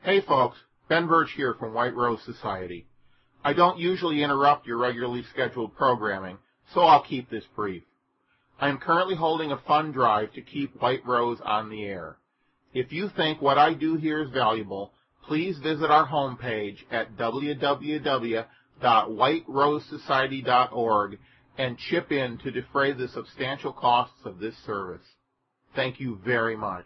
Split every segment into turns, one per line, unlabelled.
Hey folks, Ben Birch here from White Rose Society. I don't usually interrupt your regularly scheduled programming, so I'll keep this brief. I am currently holding a fund drive to keep White Rose on the air. If you think what I do here is valuable, please visit our homepage at www.whiterosesociety.org and chip in to defray the substantial costs of this service. Thank you very much.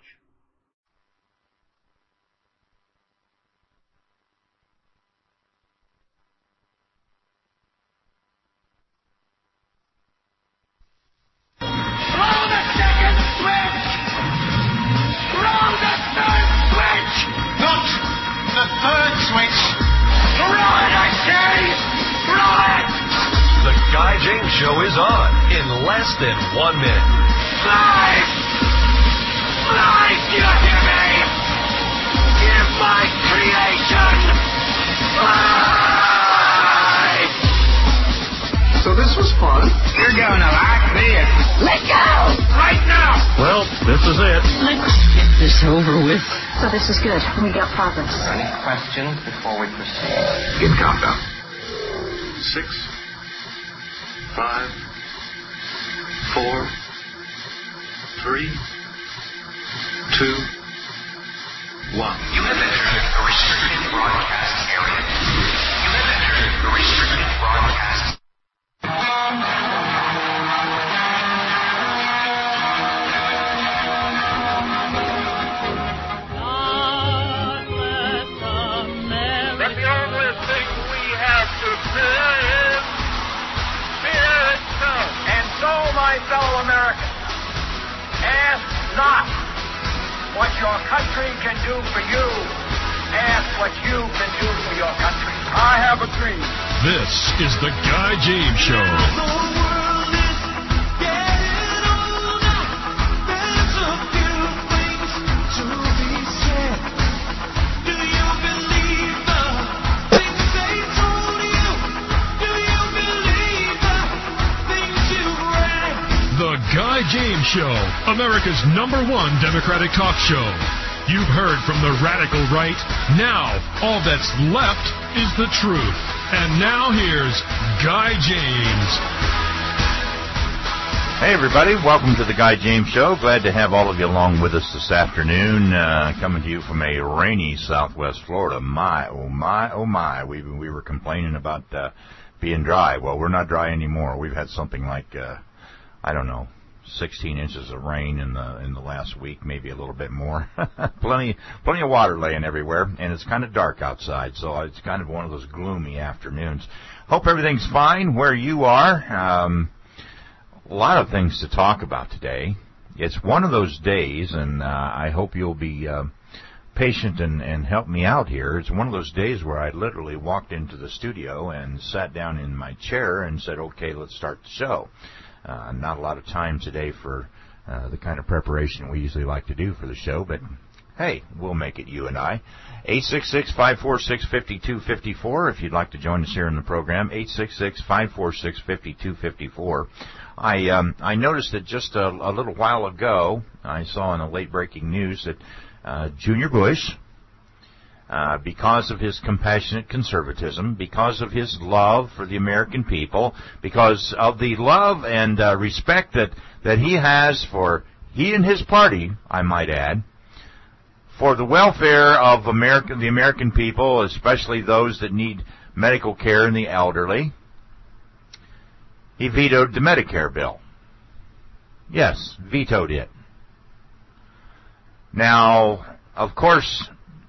The Guy James Show is on in less than 1 minute.
Live! Live! Do you hear me? Give my creation live!
So this was fun.
You're going to like this. Let go! Right now!
Well, this is it.
Let's get this over with. So this is good. We got progress.
Any questions before we proceed?
Give countdown.
6, 5, 4, 3, 2, 1.
You have entered a restricted broadcast area. You have entered a restricted broadcast.
But the only thing we have to fear is fear itself. And so, my fellow Americans, ask not what your country can do for you. Ask what you can do for your country. I have a dream.
This is the Guy James Show. The Guy James Show, America's #1 Democratic talk show. You've heard from the radical right. Now, all that's left is the truth. And now here's Guy James.
Hey, everybody. Welcome to the Guy James Show. Glad to have all of you along with us this afternoon. Coming to you from a rainy southwest Florida. My, oh my, oh my. We were complaining about being dry. Well, we're not dry anymore. We've had something like, 16 inches of rain in the last week, maybe a little bit more. plenty of water laying everywhere, and it's kind of dark outside, so it's kind of one of those gloomy afternoons. Hope everything's fine where you are. A lot of things to talk about today. It's one of those days, and I hope you'll be patient and help me out here. It's one of those days where I literally walked into the studio and sat down in my chair and said, okay, let's start the show. Not a lot of time today for the kind of preparation we usually like to do for the show, but hey, we'll make it, you and I. 866-546-5254 if you'd like to join us here in the program. 866-546-5254. I noticed that just a little while ago, I saw in the late breaking news that Junior Bush, because of his compassionate conservatism, because of his love for the American people, because of the love and respect that he has for he and his party, I might add, for the welfare of the American people, especially those that need medical care and the elderly, he vetoed the Medicare bill. Yes, vetoed it. Now, of course,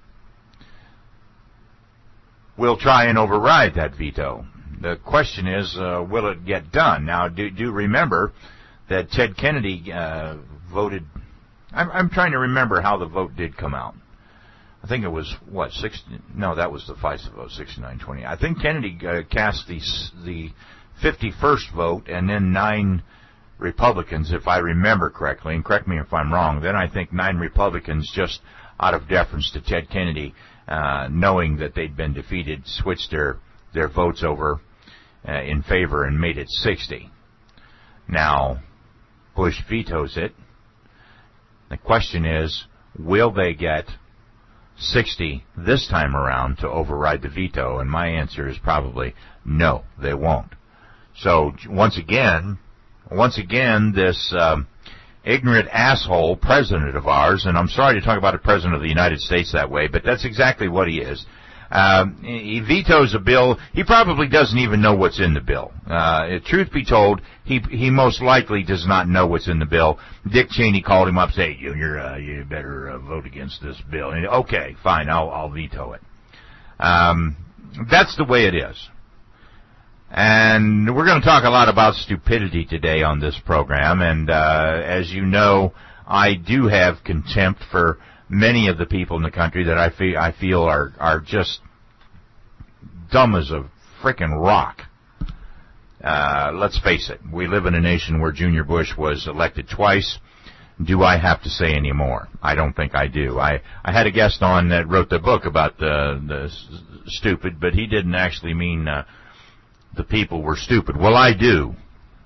we'll try and override that veto. The question is, will it get done? Now, do remember that Ted Kennedy voted. I'm trying to remember how the vote did come out. I think it was, that was the FISA vote, 69-20. I think Kennedy cast the 51st vote and then 9 Republicans, if I remember correctly, and correct me if I'm wrong. Then I think 9 Republicans, just out of deference to Ted Kennedy, knowing that they'd been defeated, switched their votes over in favor and made it 60. Now, Bush vetoes it. The question is, will they get 60 this time around to override the veto? And my answer is probably no, they won't. So once again, this ignorant asshole president of ours, and I'm sorry to talk about a president of the United States that way, but that's exactly what he is. He vetoes a bill. He probably doesn't even know what's in the bill. Truth be told, he most likely does not know what's in the bill. Dick Cheney called him up, saying, Junior, you better vote against this bill. And okay, fine, I'll veto it. That's the way it is. And we're going to talk a lot about stupidity today on this program. And as you know, I do have contempt for many of the people in the country that I feel are just dumb as a frickin' rock. Let's face it, we live in a nation where Junior Bush was elected twice. Do I have to say any more? I don't think I do. I had a guest on that wrote the book about the stupid, but he didn't actually mean the people were stupid. Well, I do.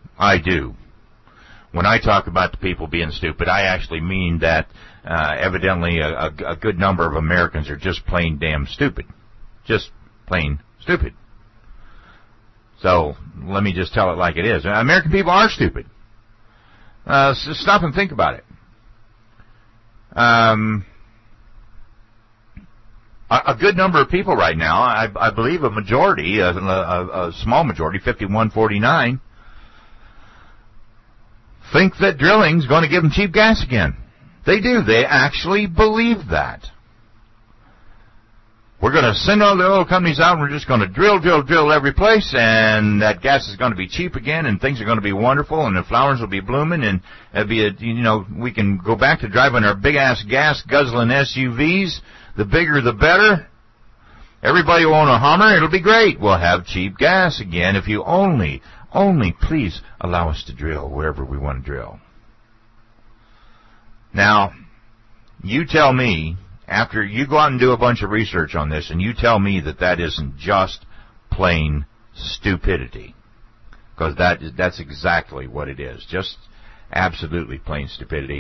When I talk about the people being stupid, I actually mean that evidently a good number of Americans are just plain damn stupid. Just plain stupid. So let me just tell it like it is. American people are stupid. So stop and think about it. A good number of people right now, I believe a majority, a small majority, 51-49, think that drilling's going to give them cheap gas again. They do. They actually believe that. We're going to send all the oil companies out and we're just going to drill every place, and that gas is going to be cheap again, and things are going to be wonderful, and the flowers will be blooming, and it'll be we can go back to driving our big-ass gas-guzzling SUVs. The bigger the better. Everybody will own a Hummer. It'll be great. We'll have cheap gas again if you only please allow us to drill wherever we want to drill. Now, you tell me, after you go out and do a bunch of research on this, and you tell me that isn't just plain stupidity. Because that's exactly what it is. Just absolutely plain stupidity.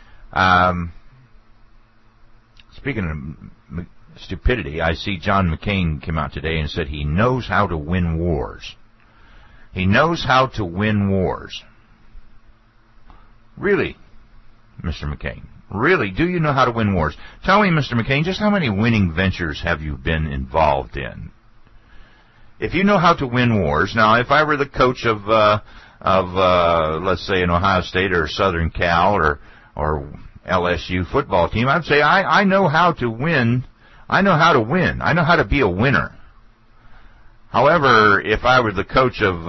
Speaking of stupidity, I see John McCain came out today and said he knows how to win wars. He knows how to win wars. Really, Mr. McCain? Really, do you know how to win wars? Tell me, Mr. McCain, just how many winning ventures have you been involved in? If you know how to win wars, now if I were the coach of let's say an Ohio State or Southern Cal or LSU football team, I'd say I know how to win. I know how to win. I know how to be a winner. However, if I were the coach of,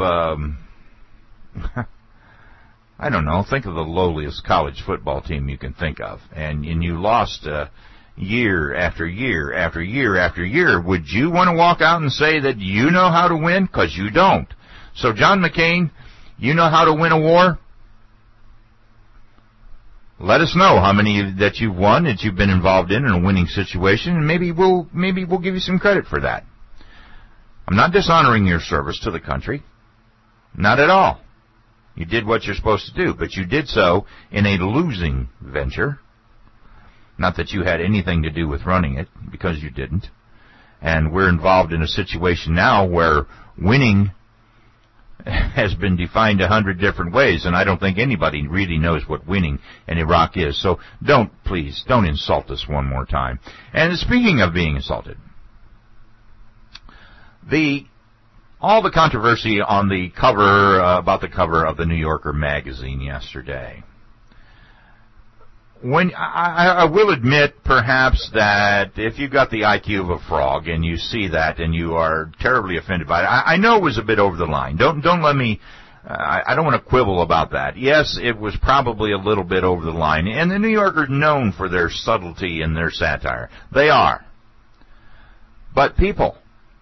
I don't know, think of the lowliest college football team you can think of, and you lost year after year after year after year, would you want to walk out and say that you know how to win? Because you don't. So, John McCain, you know how to win a war? Let us know how many that you've won, that you've been involved in a winning situation, and maybe we'll give you some credit for that. I'm not dishonoring your service to the country. Not at all. You did what you're supposed to do, but you did so in a losing venture. Not that you had anything to do with running it, because you didn't. And we're involved in a situation now where winning has been defined 100 different ways, and I don't think anybody really knows what winning in Iraq is. So please don't insult us one more time. And speaking of being insulted, all the controversy on the cover, about the cover of the New Yorker magazine yesterday. When I will admit, perhaps, that if you've got the IQ of a frog and you see that and you are terribly offended by it, I know it was a bit over the line. Don't let me. I don't want to quibble about that. Yes, it was probably a little bit over the line, and the New Yorker's known for their subtlety and their satire. They are. But people,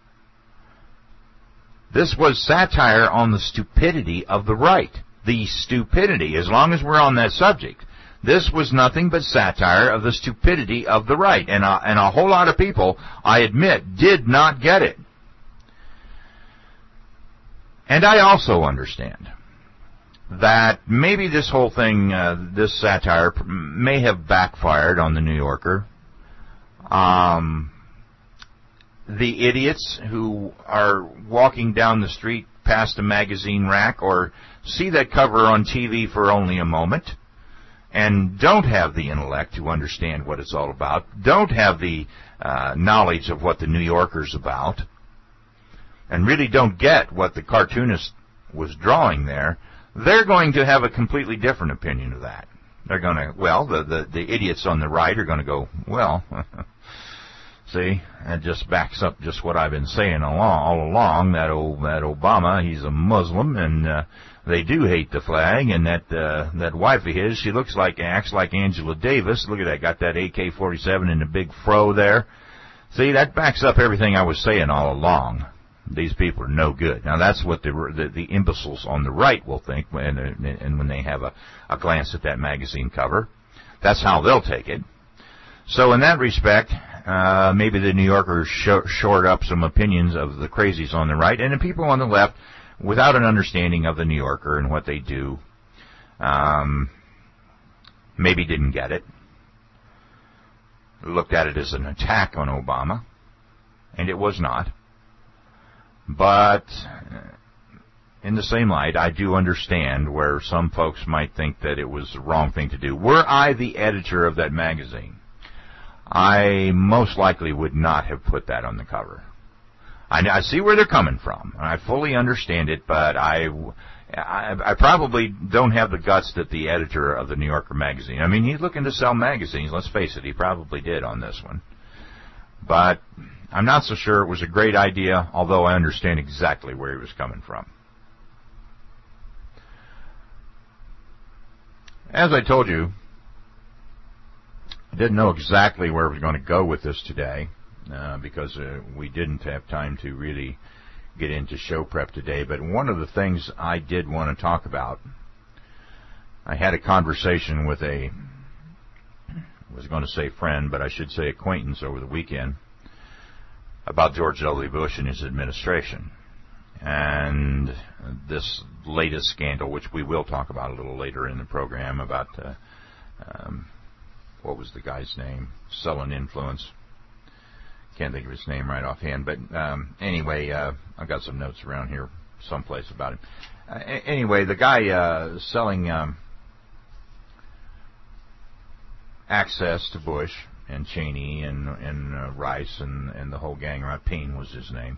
this was satire on the stupidity of the right. The stupidity, as long as we're on that subject. This was nothing but satire of the stupidity of the right. And a whole lot of people, I admit, did not get it. And I also understand that maybe this whole thing, this satire, may have backfired on the New Yorker. The idiots who are walking down the street past a magazine rack or see that cover on TV for only a moment and don't have the intellect to understand what it's all about, don't have the knowledge of what the New Yorker's about, and really don't get what the cartoonist was drawing there, they're going to have a completely different opinion of that. They're going to, well, the idiots on the right are going to go, well, see, that just backs up just what I've been saying all along, that Obama, he's a Muslim, and they do hate the flag, and that wife of his, she acts like Angela Davis. Look at that, got that AK-47 and the big fro there. See, that backs up everything I was saying all along. These people are no good. Now, that's what the imbeciles on the right will think and when they have a glance at that magazine cover. That's how they'll take it. So in that respect, maybe the New Yorker shored up some opinions of the crazies on the right, and the people on the left, without an understanding of the New Yorker and what they do, maybe didn't get it. Looked at it as an attack on Obama, and it was not. But in the same light, I do understand where some folks might think that it was the wrong thing to do. Were I the editor of that magazine, I most likely would not have put that on the cover. I see where they're coming from. I fully understand it, but I probably don't have the guts that the editor of the New Yorker magazine. I mean, he's looking to sell magazines. Let's face it, he probably did on this one. But I'm not so sure it was a great idea, although I understand exactly where he was coming from. As I told you, I didn't know exactly where I was going to go with this today because we didn't have time to really get into show prep today. But one of the things I did want to talk about, I had a conversation with I was going to say friend, but I should say acquaintance over the weekend, about George W. Bush and his administration. And this latest scandal, which we will talk about a little later in the program, about, what was the guy's name? Selling influence. Can't think of his name right offhand. But anyway, I've got some notes around here someplace about him. Anyway, the guy selling access to Bush and Cheney and Rice and the whole gang around. Payne was his name.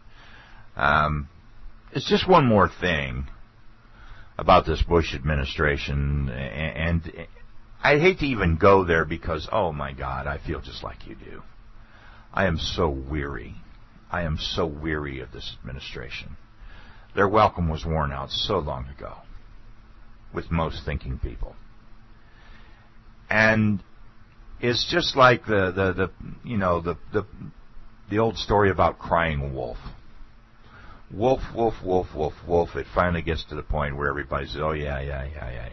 It's just one more thing about this Bush administration, and I hate to even go there because, oh my God, I feel just like you do. I am so weary. I am so weary of this administration. Their welcome was worn out so long ago with most thinking people. And it's just like the old story about crying wolf. Wolf, wolf, wolf, wolf, wolf. It finally gets to the point where everybody says, oh, yeah.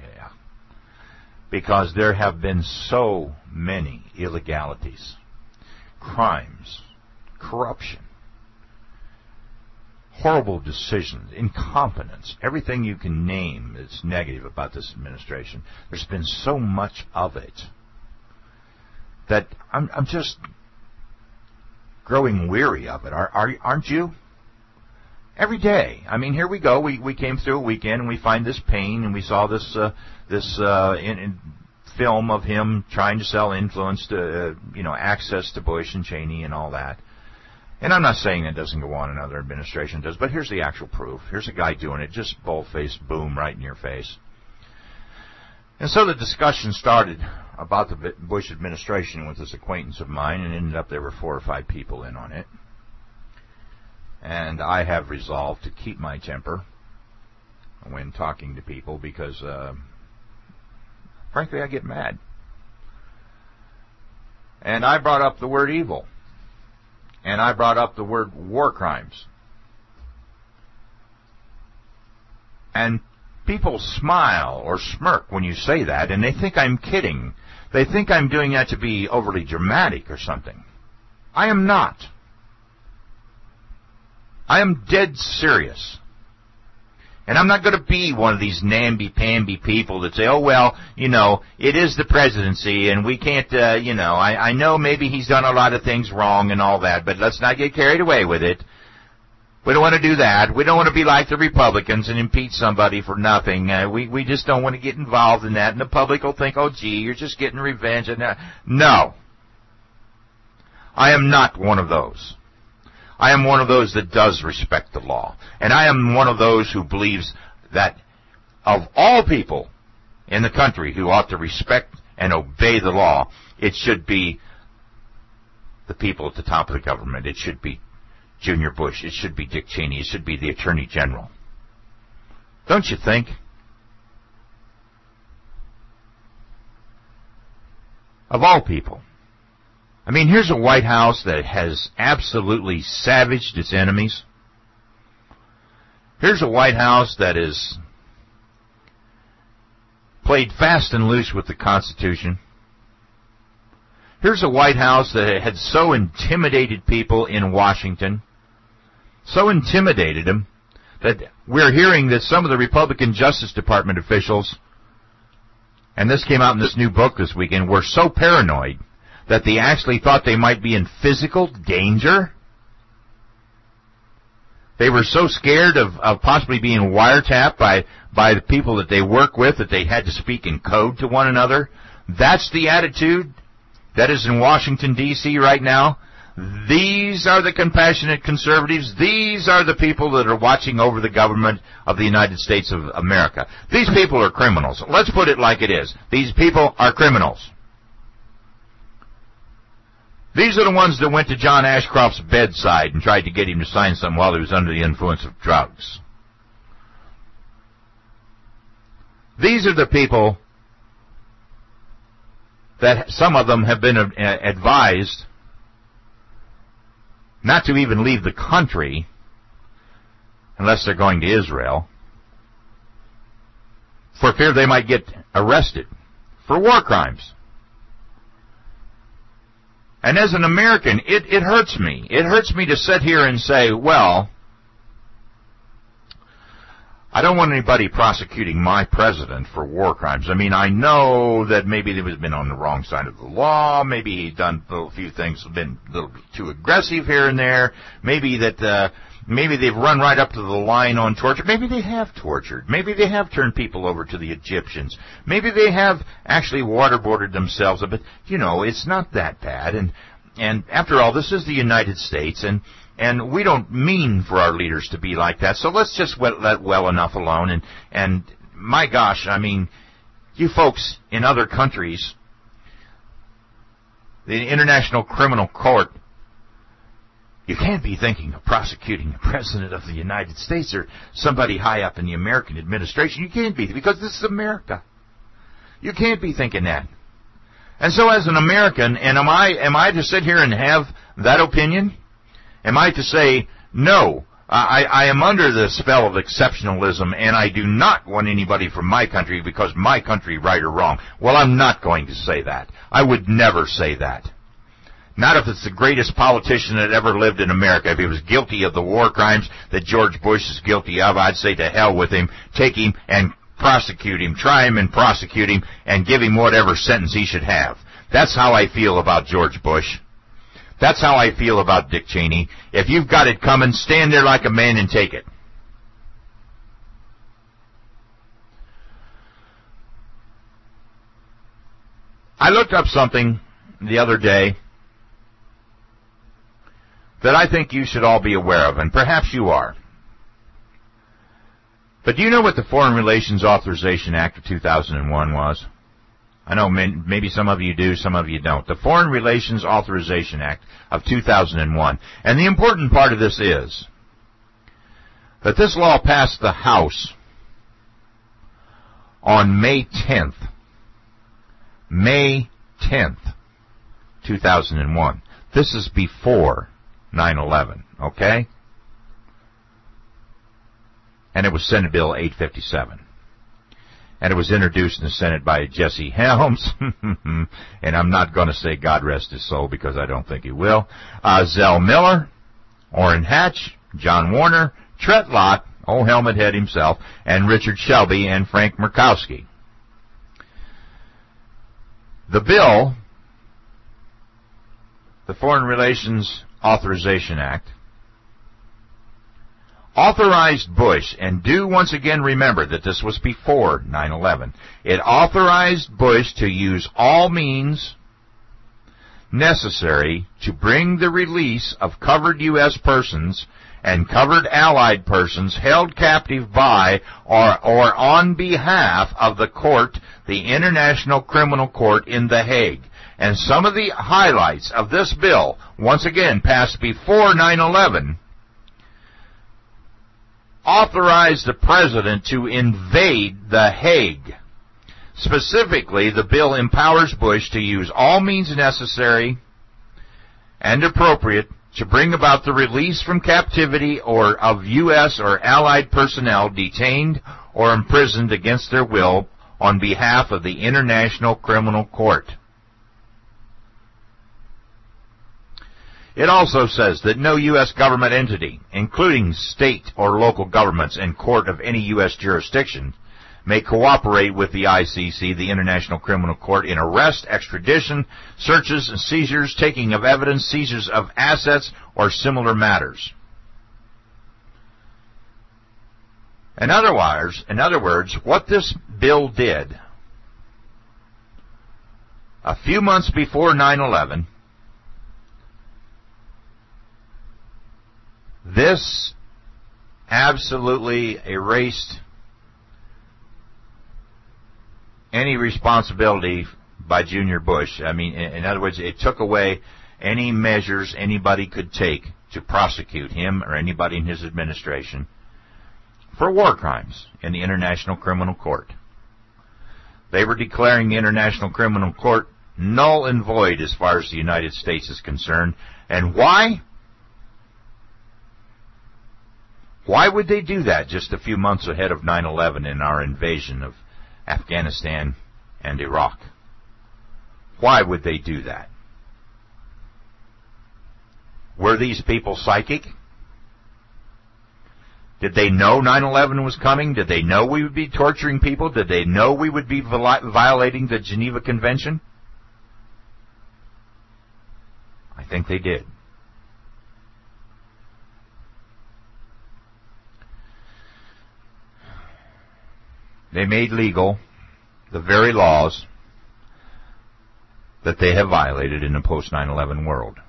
Because there have been so many illegalities, crimes, corruption, horrible decisions, incompetence, everything you can name that's negative about this administration. There's been so much of it that I'm just growing weary of it. Aren't you? Every day. I mean, here we go. We came through a weekend and we find this Payne, and we saw this film of him trying to sell influence to access to Bush and Cheney and all that. And I'm not saying that doesn't go on, another administration does, but here's the actual proof. Here's a guy doing it, just bold-faced, boom, right in your face. And so the discussion started about the Bush administration with this acquaintance of mine, and ended up there were 4 or 5 people in on it. And I have resolved to keep my temper when talking to people because, frankly, I get mad. And I brought up the word evil. And I brought up the word war crimes. And people smile or smirk when you say that, and they think I'm kidding. They think I'm doing that to be overly dramatic or something. I am not. I am dead serious. And I'm not going to be one of these namby-pamby people that say, oh, well, it is the presidency and we can't, I know maybe he's done a lot of things wrong and all that, but let's not get carried away with it. We don't want to do that. We don't want to be like the Republicans and impeach somebody for nothing. We just don't want to get involved in that. And the public will think, oh, gee, you're just getting revenge. No. I am not one of those. I am one of those that does respect the law. And I am one of those who believes that of all people in the country who ought to respect and obey the law, it should be the people at the top of the government. It should be Junior Bush. It should be Dick Cheney. It should be the Attorney General. Don't you think? Of all people. I mean, here's a White House that has absolutely savaged its enemies. Here's a White House that is played fast and loose with the Constitution. Here's a White House that had so intimidated people in Washington, so intimidated them, that we're hearing that some of the Republican Justice Department officials, and this came out in this new book this weekend, were so paranoid that they actually thought they might be in physical danger. They were so scared of possibly being wiretapped by the people that they work with that they had to speak in code to one another. That's the attitude that is in Washington, D.C. right now. These are the compassionate conservatives. These are the people that are watching over the government of the United States of America. These people are criminals. Let's put it like it is. These people are criminals. These are the ones that went to John Ashcroft's bedside and tried to get him to sign something while he was under the influence of drugs. These are the people that some of them have been advised not to even leave the country unless they're going to Israel for fear they might get arrested for war crimes. And as an American, it hurts me. It hurts me to sit here and say, well, I don't want anybody prosecuting my president for war crimes. I mean, I know that maybe he has been on the wrong side of the law. Maybe he's done a few things, been a little too aggressive here and there. Maybe that, maybe they've run right up to the line on torture. Maybe they have tortured. Maybe they have turned people over to the Egyptians. Maybe they have actually waterboarded themselves. But, it's not that bad. And after all, this is the United States, and we don't mean for our leaders to be like that. So let's just let well enough alone. And my gosh, I mean, you folks in other countries, the International Criminal Court, you can't be thinking of prosecuting the President of the United States or somebody high up in the American administration. You can't be, because this is America. You can't be thinking that. And so as an American, and am I to sit here and have that opinion? Am I to say, no, I am under the spell of exceptionalism, and I do not want anybody from my country because my country right or wrong? Well, I'm not going to say that. I would never say that. Not if it's the greatest politician that ever lived in America. If he was guilty of the war crimes that George Bush is guilty of, I'd say to hell with him. Take him and prosecute him. Try him and prosecute him and give him whatever sentence he should have. That's how I feel about George Bush. That's how I feel about Dick Cheney. If you've got it coming, stand there like a man and take it. I looked up something the other day that I think you should all be aware of, and perhaps you are. But do you know what the Foreign Relations Authorization Act of 2001 was? I know maybe some of you do, some of you don't. The Foreign Relations Authorization Act of 2001. And the important part of this is that this law passed the House on May 10th. May 10th, 2001. This is before 9/11, okay? And it was Senate Bill 857. And it was introduced in the Senate by Jesse Helms. And I'm not going to say God rest his soul because I don't think he will. Zell Miller, Orrin Hatch, John Warner, Trent Lott, old Helmet Head himself, and Richard Shelby and Frank Murkowski. The bill, the Foreign Relations Authorization Act, authorized Bush, and do once again remember that this was before 9/11, it authorized Bush to use all means necessary to bring the release of covered U.S. persons and covered Allied persons held captive by or on behalf of the court, the International Criminal Court in The Hague. And some of the highlights of this bill, once again passed before 9/11, authorized the president to invade The Hague. Specifically, the bill empowers Bush to use all means necessary and appropriate to bring about the release from captivity or of U.S. or Allied personnel detained or imprisoned against their will on behalf of the International Criminal Court. It also says that no U.S. government entity, including state or local governments and court of any U.S. jurisdiction, may cooperate with the ICC, the International Criminal Court, in arrest, extradition, searches, and seizures, taking of evidence, seizures of assets, or similar matters. In other words, what this bill did, a few months before 9/11, this absolutely erased any responsibility by Junior Bush. I mean, in other words, it took away any measures anybody could take to prosecute him or anybody in his administration for war crimes in the International Criminal Court. They were declaring the International Criminal Court null and void as far as the United States is concerned. And why? Why would they do that just a few months ahead of 9/11 in our invasion of Afghanistan and Iraq? Why would they do that? Were these people psychic? Did they know 9/11 was coming? Did they know we would be torturing people? Did they know we would be violating the Geneva Convention? I think they did. They made legal the very laws that they have violated in the post-9/11 world.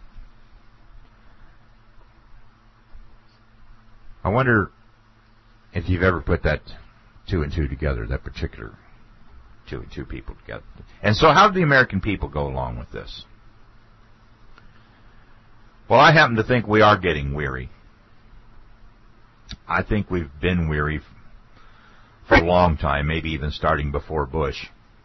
I wonder if you've ever put that two and two together, that particular two and two people together. And so how do the American people go along with this? Well, I happen to think we are getting weary. I think we've been weary for a long time, maybe even starting before Bush.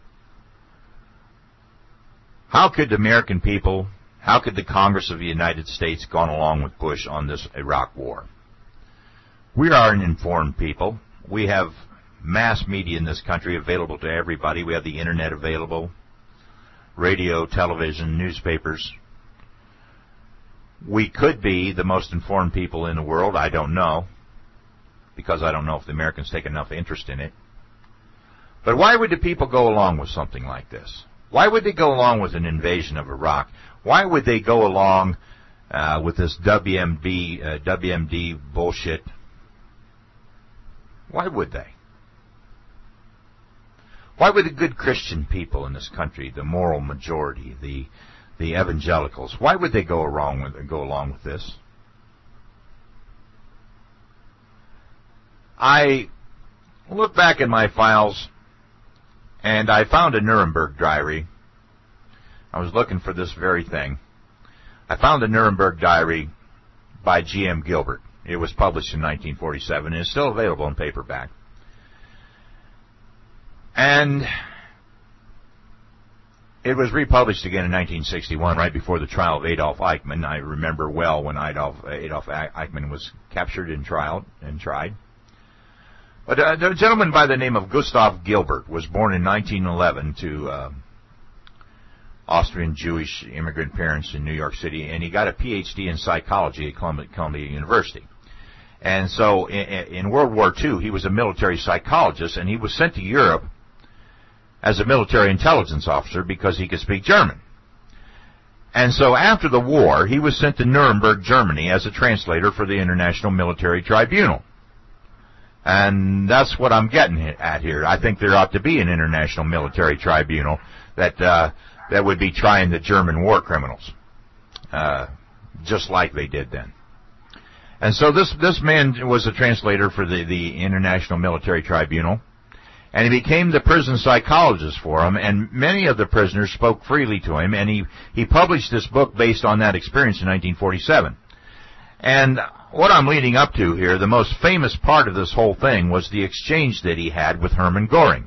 How could the American people, how could the Congress of the United States gone along with Bush on this Iraq war? We are an informed people. We have mass media in this country available to everybody. We have the internet available, radio, television, newspapers. We could be the most informed people in the world. I don't know, because I don't know if the Americans take enough interest in it. But why would the people go along with something like this? Why would they go along with an invasion of Iraq? Why would they go along with this WMD bullshit? Why would they? Why would the good Christian people in this country, the moral majority, the evangelicals, why would they go along with this? I looked back in my files, and I found a Nuremberg diary. I was looking for this very thing. I found a Nuremberg diary by G.M. Gilbert. It was published in 1947, and it's still available in paperback. And it was republished again in 1961, right before the trial of Adolf Eichmann. I remember well when Adolf Eichmann was captured and tried. But a gentleman by the name of Gustav Gilbert was born in 1911 to Austrian Jewish immigrant parents in New York City, and he got a Ph.D. in psychology at Columbia University. And so in World War II, he was a military psychologist, and he was sent to Europe as a military intelligence officer because he could speak German. And so after the war, he was sent to Nuremberg, Germany, as a translator for the International Military Tribunal. And that's what I'm getting at here. I think there ought to be an International Military Tribunal that would be trying the German war criminals, just like they did then. And so this man was a translator for the International Military Tribunal, and he became the prison psychologist for him, and many of the prisoners spoke freely to him, and he published this book based on that experience in 1947. And what I'm leading up to here, the most famous part of this whole thing was the exchange that he had with Hermann Göring.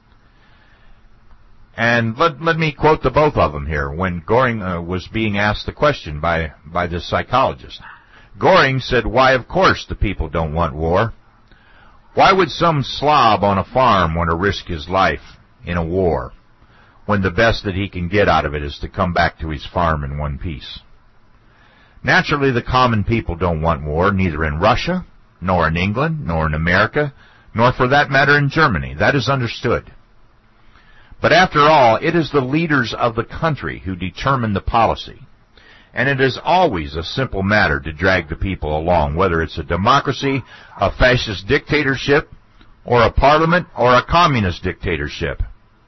And let me quote the both of them here when Göring was being asked the question by this psychologist. Göring said, "Why, of course the people don't want war. Why would some slob on a farm want to risk his life in a war when the best that he can get out of it is to come back to his farm in one piece? Naturally, the common people don't want war, neither in Russia, nor in England, nor in America, nor for that matter in Germany. That is understood. But after all, it is the leaders of the country who determine the policy. And it is always a simple matter to drag the people along, whether it's a democracy, a fascist dictatorship, or a parliament, or a communist dictatorship."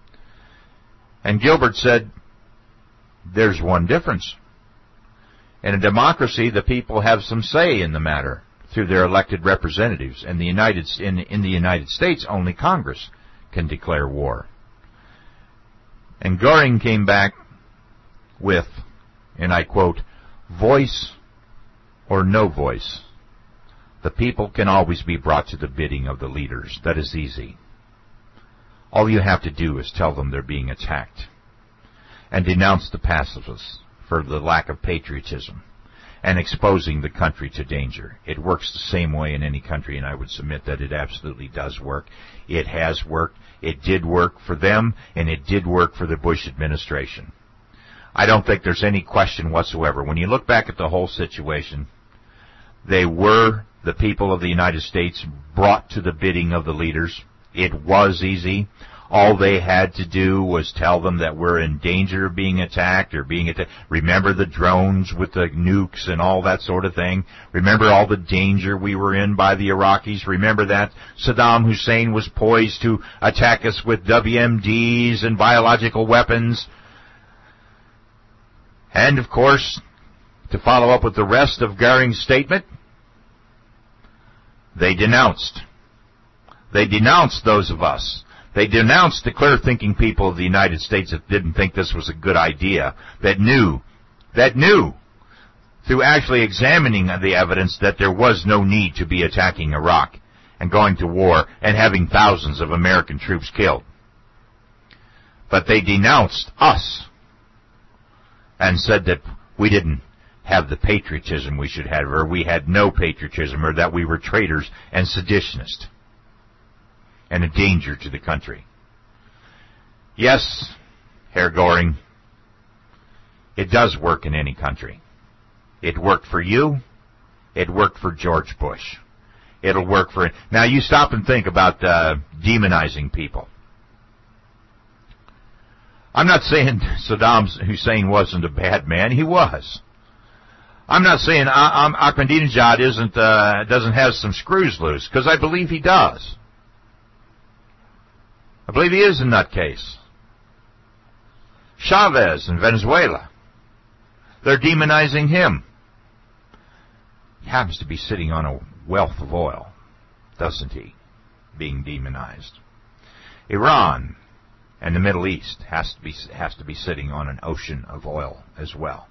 And Gilbert said, "There's one difference. In a democracy, the people have some say in the matter through their elected representatives. In the United States, only Congress can declare war." And Göring came back with, and I quote, "Voice or no voice, the people can always be brought to the bidding of the leaders. That is easy. All you have to do is tell them they're being attacked and denounce the pacifists for the lack of patriotism and exposing the country to danger. It works the same way in any country, and I would submit that it absolutely does work. It has worked. It did work for them, and it did work for the Bush administration. I don't think there's any question whatsoever. When you look back at the whole situation, they were, the people of the United States, brought to the bidding of the leaders. It was easy. All they had to do was tell them that we're in danger of being attacked or being attacked. Remember the drones with the nukes and all that sort of thing. Remember all the danger we were in by the Iraqis. Remember that Saddam Hussein was poised to attack us with WMDs and biological weapons. And, of course, to follow up with the rest of Göring's statement, they denounced. They denounced those of us. They denounced the clear-thinking people of the United States that didn't think this was a good idea, that knew, through actually examining the evidence, that there was no need to be attacking Iraq and going to war and having thousands of American troops killed. But they denounced us and said that we didn't have the patriotism we should have, or we had no patriotism, or that we were traitors and seditionists and a danger to the country. Yes, Herr Göring, it does work in any country. It worked for you. It worked for George Bush. It'll work for... Now, you stop and think about demonizing people. I'm not saying Saddam Hussein wasn't a bad man. He was. I'm not saying Ahmadinejad doesn't have some screws loose, because I believe he does. I believe he is a nutcase. Chavez in Venezuela, they're demonizing him. He happens to be sitting on a wealth of oil, doesn't he? Being demonized. Iran and the Middle East has to be sitting on an ocean of oil as well.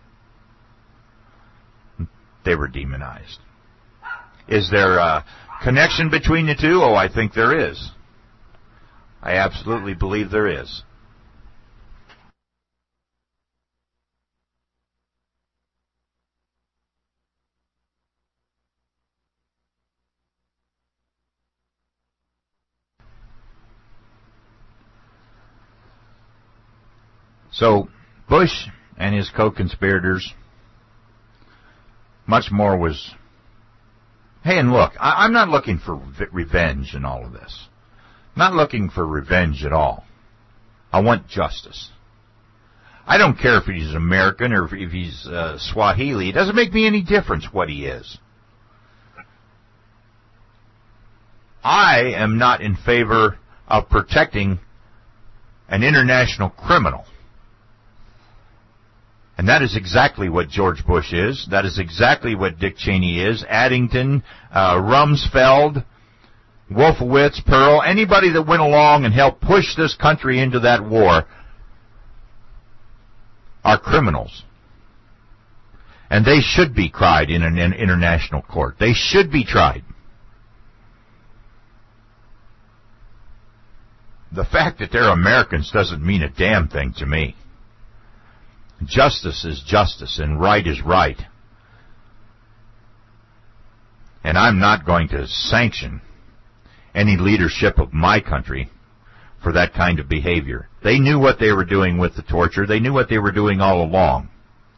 They were demonized. Is there a connection between the two? Oh, I think there is. I absolutely believe there is. So, Bush and his co-conspirators, much more was Hey, and look, I'm not looking for revenge in all of this. Not looking for revenge at all. I want justice. I don't care if he's American or if he's Swahili. It doesn't make me any difference what he is. I am not in favor of protecting an international criminal. And that is exactly what George Bush is. That is exactly what Dick Cheney is. Addington, Rumsfeld, Wolfowitz, Pearl, anybody that went along and helped push this country into that war are criminals. And they should be tried in an international court. They should be tried. The fact that they're Americans doesn't mean a damn thing to me. Justice is justice and right is right. And I'm not going to sanction any leadership of my country for that kind of behavior. They knew what they were doing with the torture. They knew what they were doing all along.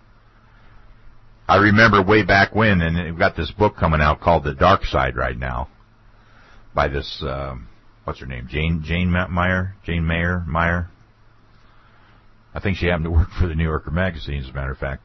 I remember way back when, and we've got this book coming out called The Dark Side right now by this, what's her name, Jane Mayer. I think she happened to work for the New Yorker magazine, as a matter of fact.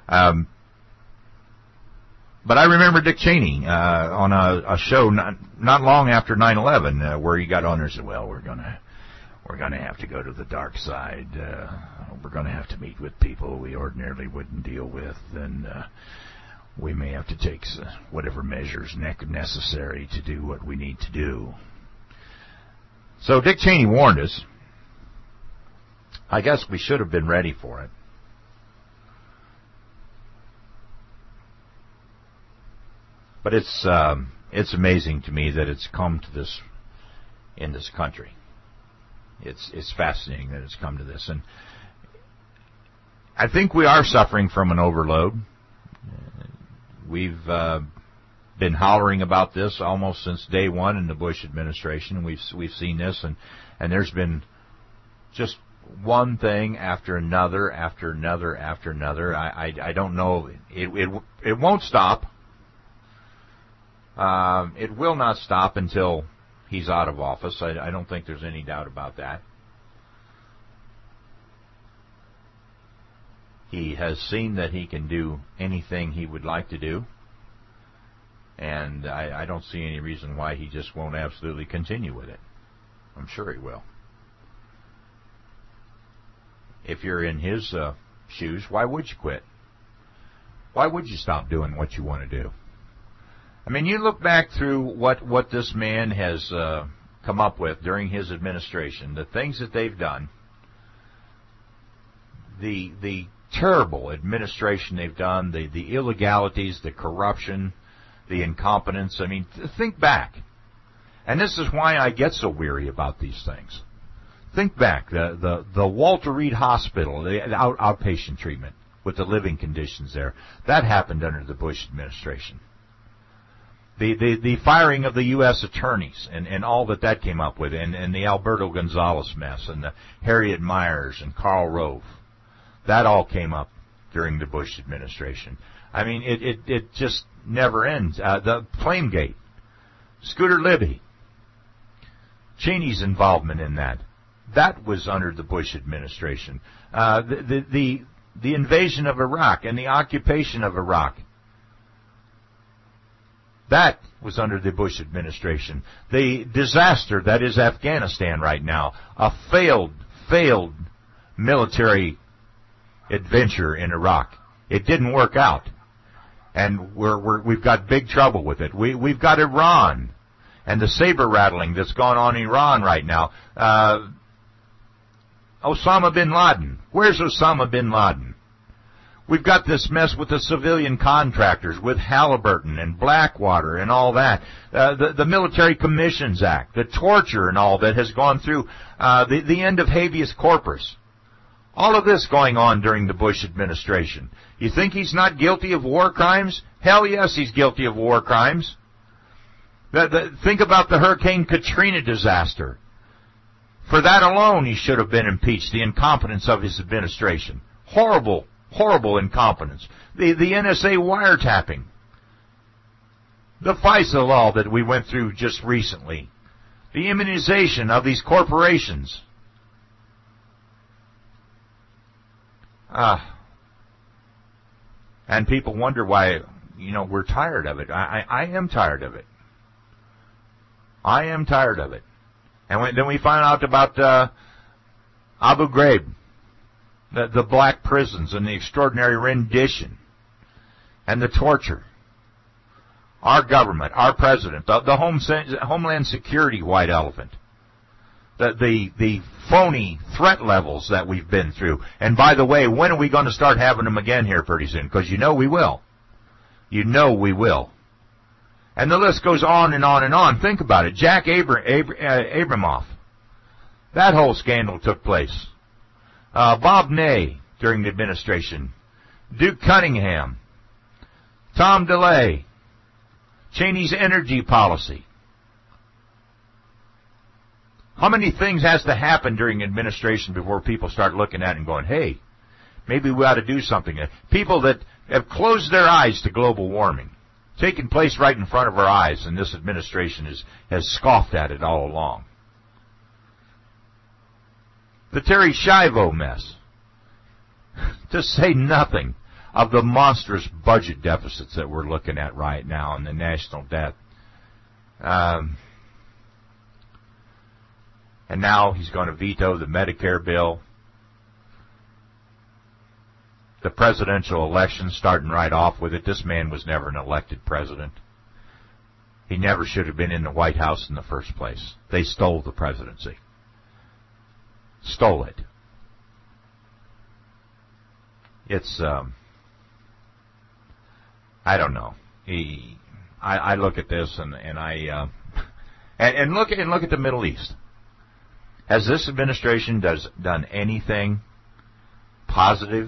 But I remember Dick Cheney on a show not long after 9/11, where he got on there and said, "Well, we're gonna have to go to the dark side. We're gonna have to meet with people we ordinarily wouldn't deal with, and we may have to take whatever measures necessary to do what we need to do." So Dick Cheney warned us. I guess we should have been ready for it. But it's amazing to me that it's come to this in this country. It's fascinating that it's come to this, and I think we are suffering from an overload. We've been hollering about this almost since day one in the Bush administration. We've seen this, and there's been just one thing after another, after another, after another. I don't know. It won't stop. It will not stop until he's out of office. I don't think there's any doubt about that. He has seen that he can do anything he would like to do, and I don't see any reason why he just won't absolutely continue with it. I'm sure he will. If you're in his shoes, why would you quit? Why would you stop doing what you want to do? I mean, you look back through what this man has come up with during his administration, the things that they've done, the terrible administration they've done, the illegalities, the corruption, the incompetence. I mean, think back. And this is why I get so weary about these things. Think back, the Walter Reed Hospital, the outpatient treatment with the living conditions there, that happened under the Bush administration. The firing of the U.S. attorneys and all that came up with, and the Alberto Gonzales mess, and the Harriet Myers and Karl Rove, that all came up during the Bush administration. I mean, it just never ends. The Flamegate, Scooter Libby, Cheney's involvement in that was under the Bush administration. The invasion of Iraq and the occupation of Iraq, that was under the Bush administration. The disaster that is Afghanistan right now, a failed military adventure in Iraq. It didn't work out, and we've got big trouble with it. We've got Iran and the saber rattling that's gone on in Iran right now. Osama bin Laden. Where's Osama bin Laden? We've got this mess with the civilian contractors, with Halliburton and Blackwater and all that. The Military Commissions Act, the torture and all that has gone through, the end of habeas corpus. All of this going on during the Bush administration. You think he's not guilty of war crimes? Hell yes, he's guilty of war crimes. Think about the Hurricane Katrina disaster. For that alone, he should have been impeached, the incompetence of his administration. Horrible incompetence. The NSA wiretapping. The FISA law that we went through just recently. The immunization of these corporations. And people wonder why, we're tired of it. I am tired of it. I am tired of it. And then we find out about Abu Ghraib, the black prisons and the extraordinary rendition and the torture. Our government, our president, the Homeland Security white elephant, the phony threat levels that we've been through. And by the way, when are we going to start having them again here pretty soon? Because we will. We will. And the list goes on and on and on. Think about it. Jack Abramoff. That whole scandal took place. Bob Ney during the administration. Duke Cunningham. Tom DeLay. Cheney's energy policy. How many things has to happen during administration before people start looking at it and going, hey, maybe we ought to do something? People that have closed their eyes to global warming, taking place right in front of our eyes, and this administration has scoffed at it all along. The Terry Schiavo mess. To say nothing of the monstrous budget deficits that we're looking at right now and the national debt. And now he's going to veto the Medicare bill. The presidential election, starting right off with it. This man was never an elected president. He never should have been in the White House in the first place. They stole the presidency. Stole it. It's, I don't know. I look at this and look at the Middle East. Has this administration done anything positive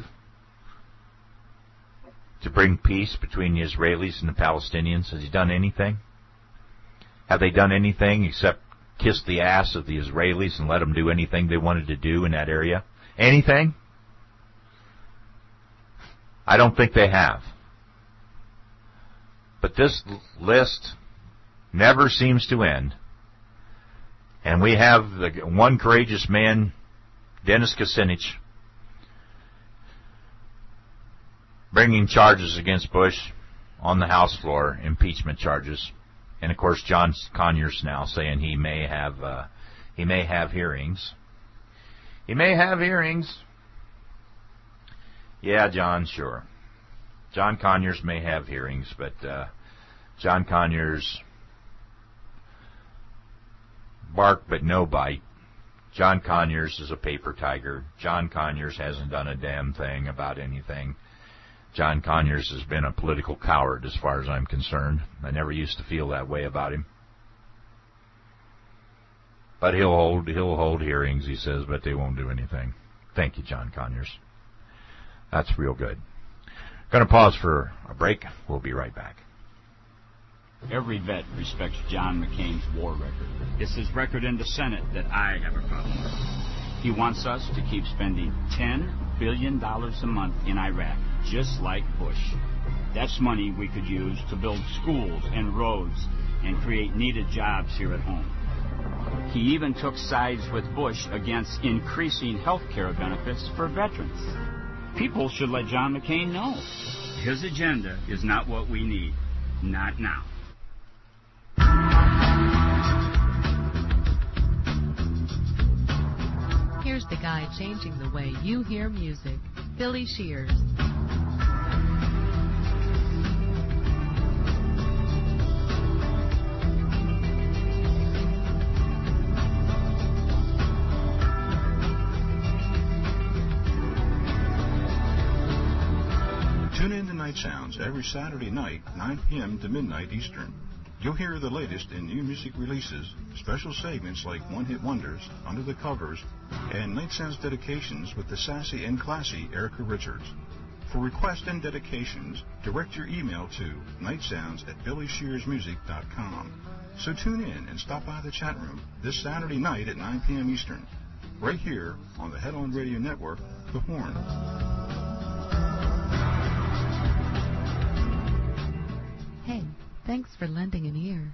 to bring peace between the Israelis and the Palestinians? Has he done anything? Have they done anything except kiss the ass of the Israelis and let them do anything they wanted to do in that area? Anything? I don't think they have. But this list never seems to end. And we have the one courageous man, Dennis Kucinich, bringing charges against Bush on the House floor, impeachment charges. And of course, John Conyers now saying he may have hearings. He may have hearings. Yeah, John, sure. John Conyers may have hearings, but John Conyers bark but no bite. John Conyers is a paper tiger. John Conyers hasn't done a damn thing about anything. John Conyers has been a political coward as far as I'm concerned. I never used to feel that way about him. But he'll hold hearings, he says, but they won't do anything. Thank you, John Conyers. That's real good. Going to pause for a break. We'll be right back.
Every vet respects John McCain's war record. It's his record in the Senate that I have a problem with. He wants us to keep spending $10 billion a month in Iraq, just like Bush. That's money we could use to build schools and roads and create needed jobs here at home. He even took sides with Bush against increasing health care benefits for veterans. People should let John McCain know. His agenda is not what we need. Not now.
Here's the guy changing the way you hear music, Billy Shears.
Tune in to Night Sounds every Saturday night, 9 p.m. to midnight Eastern. You'll hear the latest in new music releases, special segments like One-Hit Wonders, Under the Covers, and Night Sounds dedications with the sassy and classy Erica Richards. For requests and dedications, direct your email to nightsounds@billyshearsmusic.com. So tune in and stop by the chat room this Saturday night at 9 p.m. Eastern, right here on the Head On Radio Network, The Horn.
Hey, Thanks for lending an ear.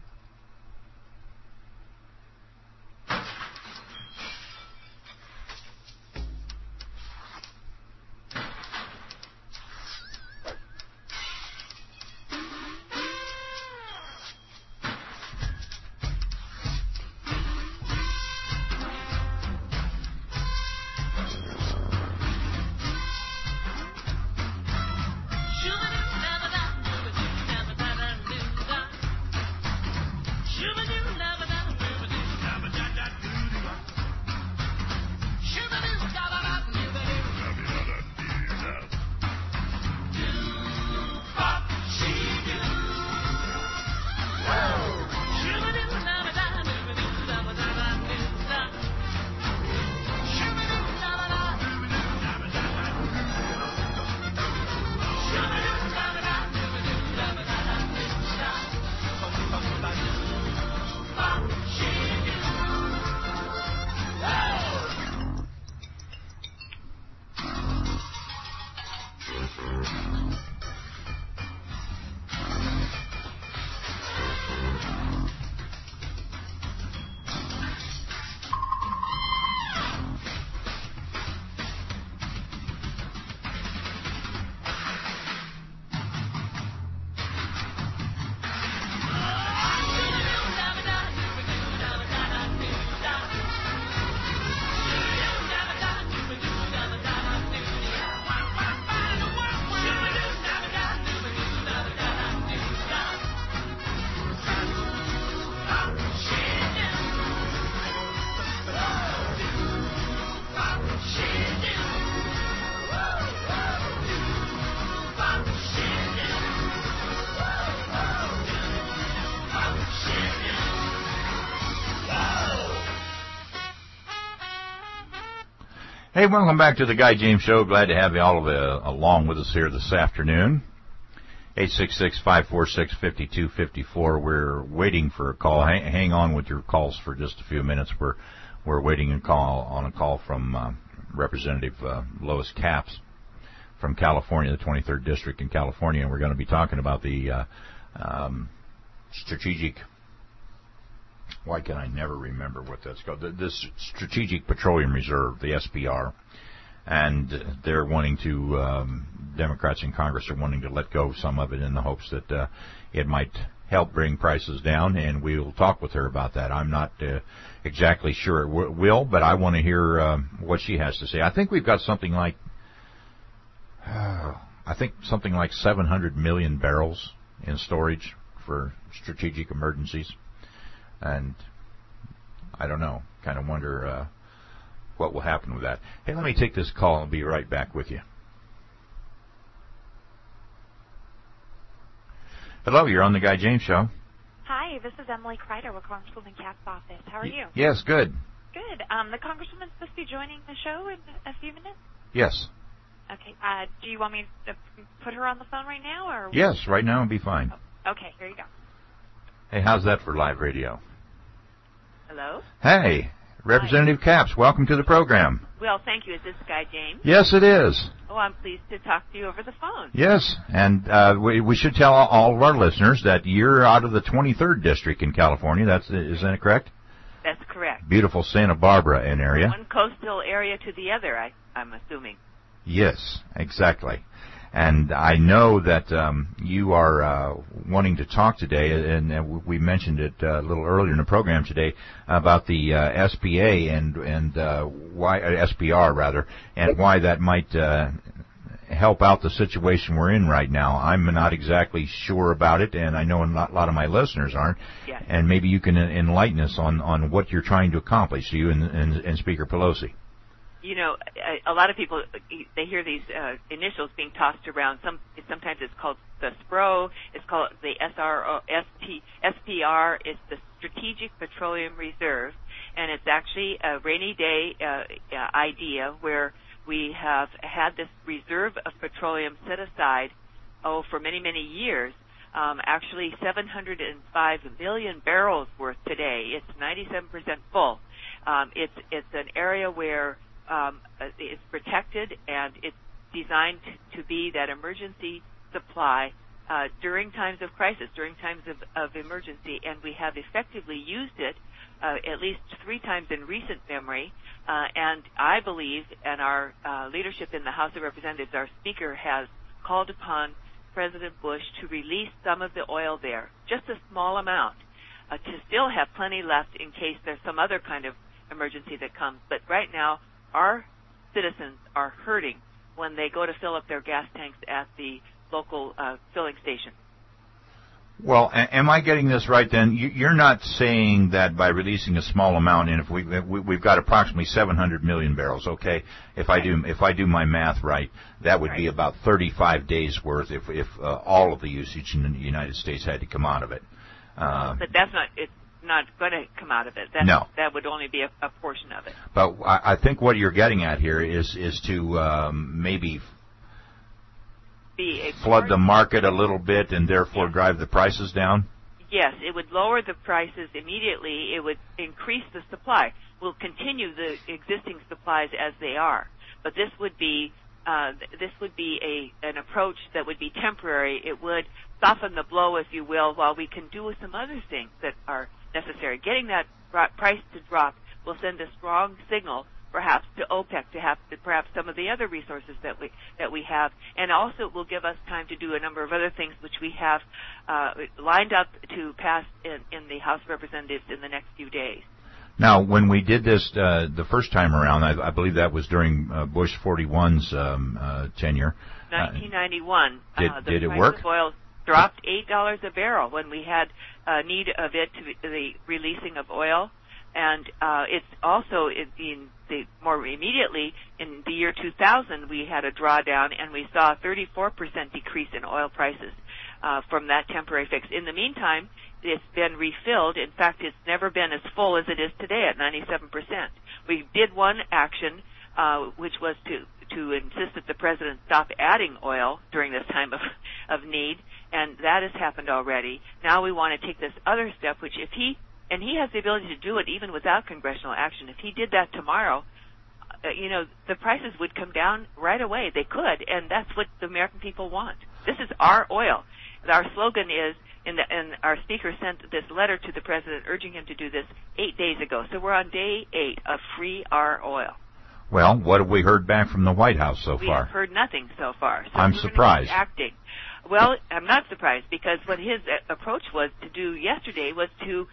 Hey, welcome back to the Guy James Show. Glad to have you all along with us here this afternoon. 866-546-5254. We're waiting for a call. Hang on with your calls for just a few minutes. We're waiting on a call from Representative Lois Capps from California, the 23rd District in California, and we're going to be talking about the strategic. Why can I never remember what that's called? This Strategic Petroleum Reserve, the SPR. And they're wanting to, Democrats in Congress are wanting to let go of some of it in the hopes that it might help bring prices down, and we'll talk with her about that. I'm not exactly sure it will, but I want to hear what she has to say. I think we've got something like 700 million barrels in storage for strategic emergencies. And I don't know, kind of wonder what will happen with that. Hey, let me take this call and I'll be right back with you. Hello, you're on the Guy James Show.
Hi, this is Emily Kreider with Congresswoman Capps' office. How are you?
Yes, good.
Good. The Congresswoman's supposed to be joining the show in a few minutes?
Yes.
Okay. Do you want me to put her on the phone right now? Or?
Yes, right now would be fine.
Oh, okay, here you go.
Hey, how's that for live radio?
Hello?
Hey, Representative Capps, welcome to the program.
Well, thank you. Is this Guy James?
Yes, it is.
Oh, I'm pleased to talk to you over the phone.
Yes, and we should tell all of our listeners that you're out of the 23rd District in California. Isn't that correct?
That's correct.
Beautiful Santa Barbara area.
One coastal area to the other, I'm assuming.
Yes, exactly. And I know that you are wanting to talk today, and we mentioned it a little earlier in the program today about the SBA and why SPR rather, and why that might help out the situation we're in right now. I'm not exactly sure about it, and I know a lot of my listeners aren't.
Yes.
And maybe you can enlighten us on what you're trying to accomplish, you and Speaker Pelosi.
You know, a lot of people, they hear these initials being tossed around. Sometimes it's called the SPRO. It's called the SPR. It's the Strategic Petroleum Reserve, and it's actually a rainy day idea where we have had this reserve of petroleum set aside, for many, many years. Actually, 705 million barrels worth today. It's 97% full. It's an area where it's protected, and it's designed to be that emergency supply during times of crisis, during times of emergency, and we have effectively used it at least 3 times in recent memory. And I believe, and our leadership in the House of Representatives, our Speaker has called upon President Bush to release some of the oil there, just a small amount, to still have plenty left in case there's some other kind of emergency that comes. But right now, our citizens are hurting when they go to fill up their gas tanks at the local filling station.
Well, am I getting this right then? You're not saying that by releasing a small amount, and if we've got approximately 700 million barrels, okay? If I do my math right, that would be about 35 days worth if all of the usage in the United States had to come out of it.
But it's not going to come out of it.
No.
That would only be a portion of it.
But I think what you're getting at here is to maybe flood the market a little bit and therefore drive the prices down?
Yes, it would lower the prices immediately. It would increase the supply. We'll continue the existing supplies as they are, but this would be an approach that would be temporary. It would soften the blow, if you will, while we can do some other things that are necessary. Getting that price to drop will send a strong signal, perhaps to OPEC, to have perhaps some of the other resources that we have, and also it will give us time to do a number of other things which we have lined up to pass in the House of Representatives in the next few days.
Now, when we did this the first time around, I believe that was during Bush 41's tenure.
1991.
Did it work?
The price of oil dropped $8 a barrel when we had need of it to the releasing of oil. And it's also more immediately in the year 2000 we had a drawdown and we saw a 34% decrease in oil prices from that temporary fix. In the meantime, it's been refilled. In fact, it's never been as full as it is today at 97%. We did one action, which was to insist that the president stop adding oil during this time of need, and that has happened already. Now we want to take this other step, which if he has the ability to do it even without congressional action. If he did that tomorrow, the prices would come down right away. They could, and that's what the American people want. This is our oil. Our slogan is, and our speaker sent this letter to the president urging him to do this 8 days ago. So we're on day 8 of Free Our Oil.
Well, what have we heard back from the White House so far?
We have heard nothing so far. So
I'm surprised.
Acting. Well, I'm not surprised because what his approach was to do yesterday was to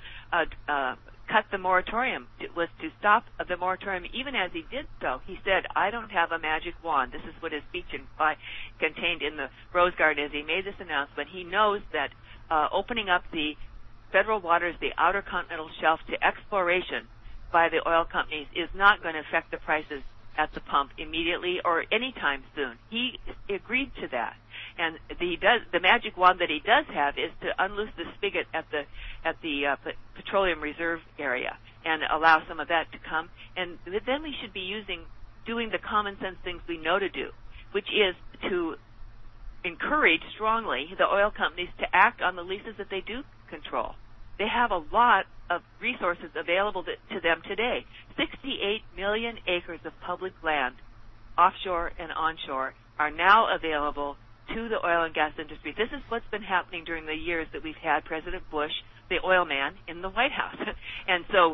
cut the moratorium, was to stop the moratorium. Even as he did so, he said, I don't have a magic wand. This is what his speech contained in the Rose Garden as he made this announcement. He knows that opening up the federal waters, the outer continental shelf, to exploration by the oil companies is not going to affect the prices at the pump immediately or anytime soon. He agreed to that. And the magic wand that he does have is to unloose the spigot at the petroleum reserve area and allow some of that to come. And then we should be doing the common sense things we know to do, which is to encourage strongly the oil companies to act on the leases that they do control. They have a lot of resources available to them today. 68 million acres of public land, offshore and onshore, are now available to the oil and gas industry. This is what's been happening during the years that we've had President Bush, the oil man, in the White House. And so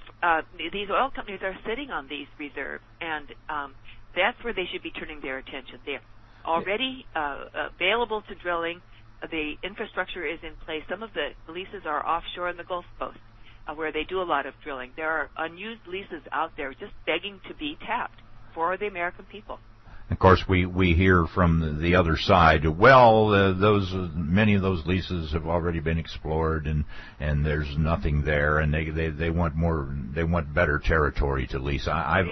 these oil companies are sitting on these reserves, and that's where they should be turning their attention. They're already available to drilling. The infrastructure is in place. Some of the leases are offshore in the Gulf Coast, where they do a lot of drilling. There are unused leases out there just begging to be tapped for the American people.
Of course, we hear from the other side, well, many of those leases have already been explored, and there's nothing there, and they want more, they want better territory to lease.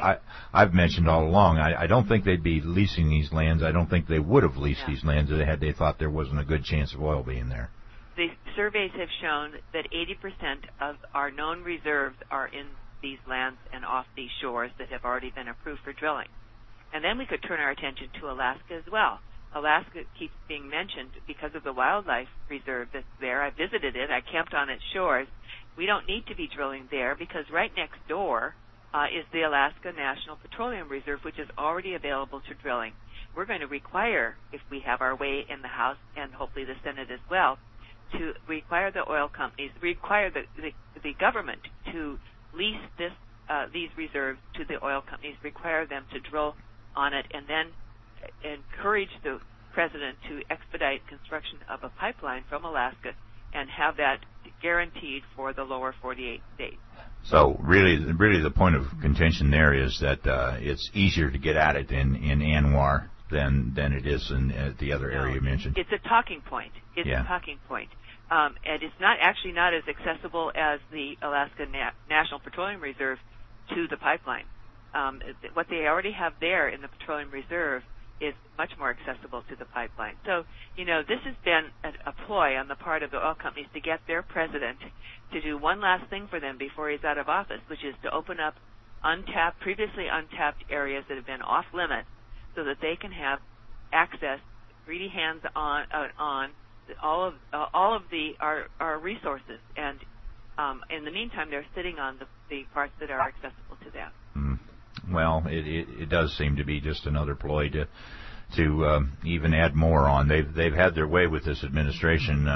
I've mentioned all along, I don't think they'd be leasing these lands. I don't think they would have leased these lands had they thought there wasn't a good chance of oil being there.
The surveys have shown that 80% of our known reserves are in these lands and off these shores that have already been approved for drilling. And then we could turn our attention to Alaska as well. Alaska keeps being mentioned because of the wildlife reserve that's there. I visited it. I camped on its shores. We don't need to be drilling there because right next door is the Alaska National Petroleum Reserve, which is already available to drilling. we're going to require, if we have our way in the House and hopefully the Senate as well, to require the oil companies, require the government to lease these reserves to the oil companies, require them to drill on it, and then encourage the president to expedite construction of a pipeline from Alaska and have that guaranteed for the lower 48 states.
So really the point of contention there is that it's easier to get at it in ANWR than it is in the other area you mentioned.
It's a talking point. It's a talking point. And it's not as accessible as the Alaska National Petroleum Reserve to the pipeline. What they already have there in the Petroleum Reserve is much more accessible to the pipeline. So, this has been a ploy on the part of the oil companies to get their president to do one last thing for them before he's out of office, which is to open up previously untapped areas that have been off limits so that they can have access, greedy hands on all of our resources. And in the meantime, they're sitting on the parts that are accessible to them.
Well, it does seem to be just another ploy to even add more on. They've had their way with this administration,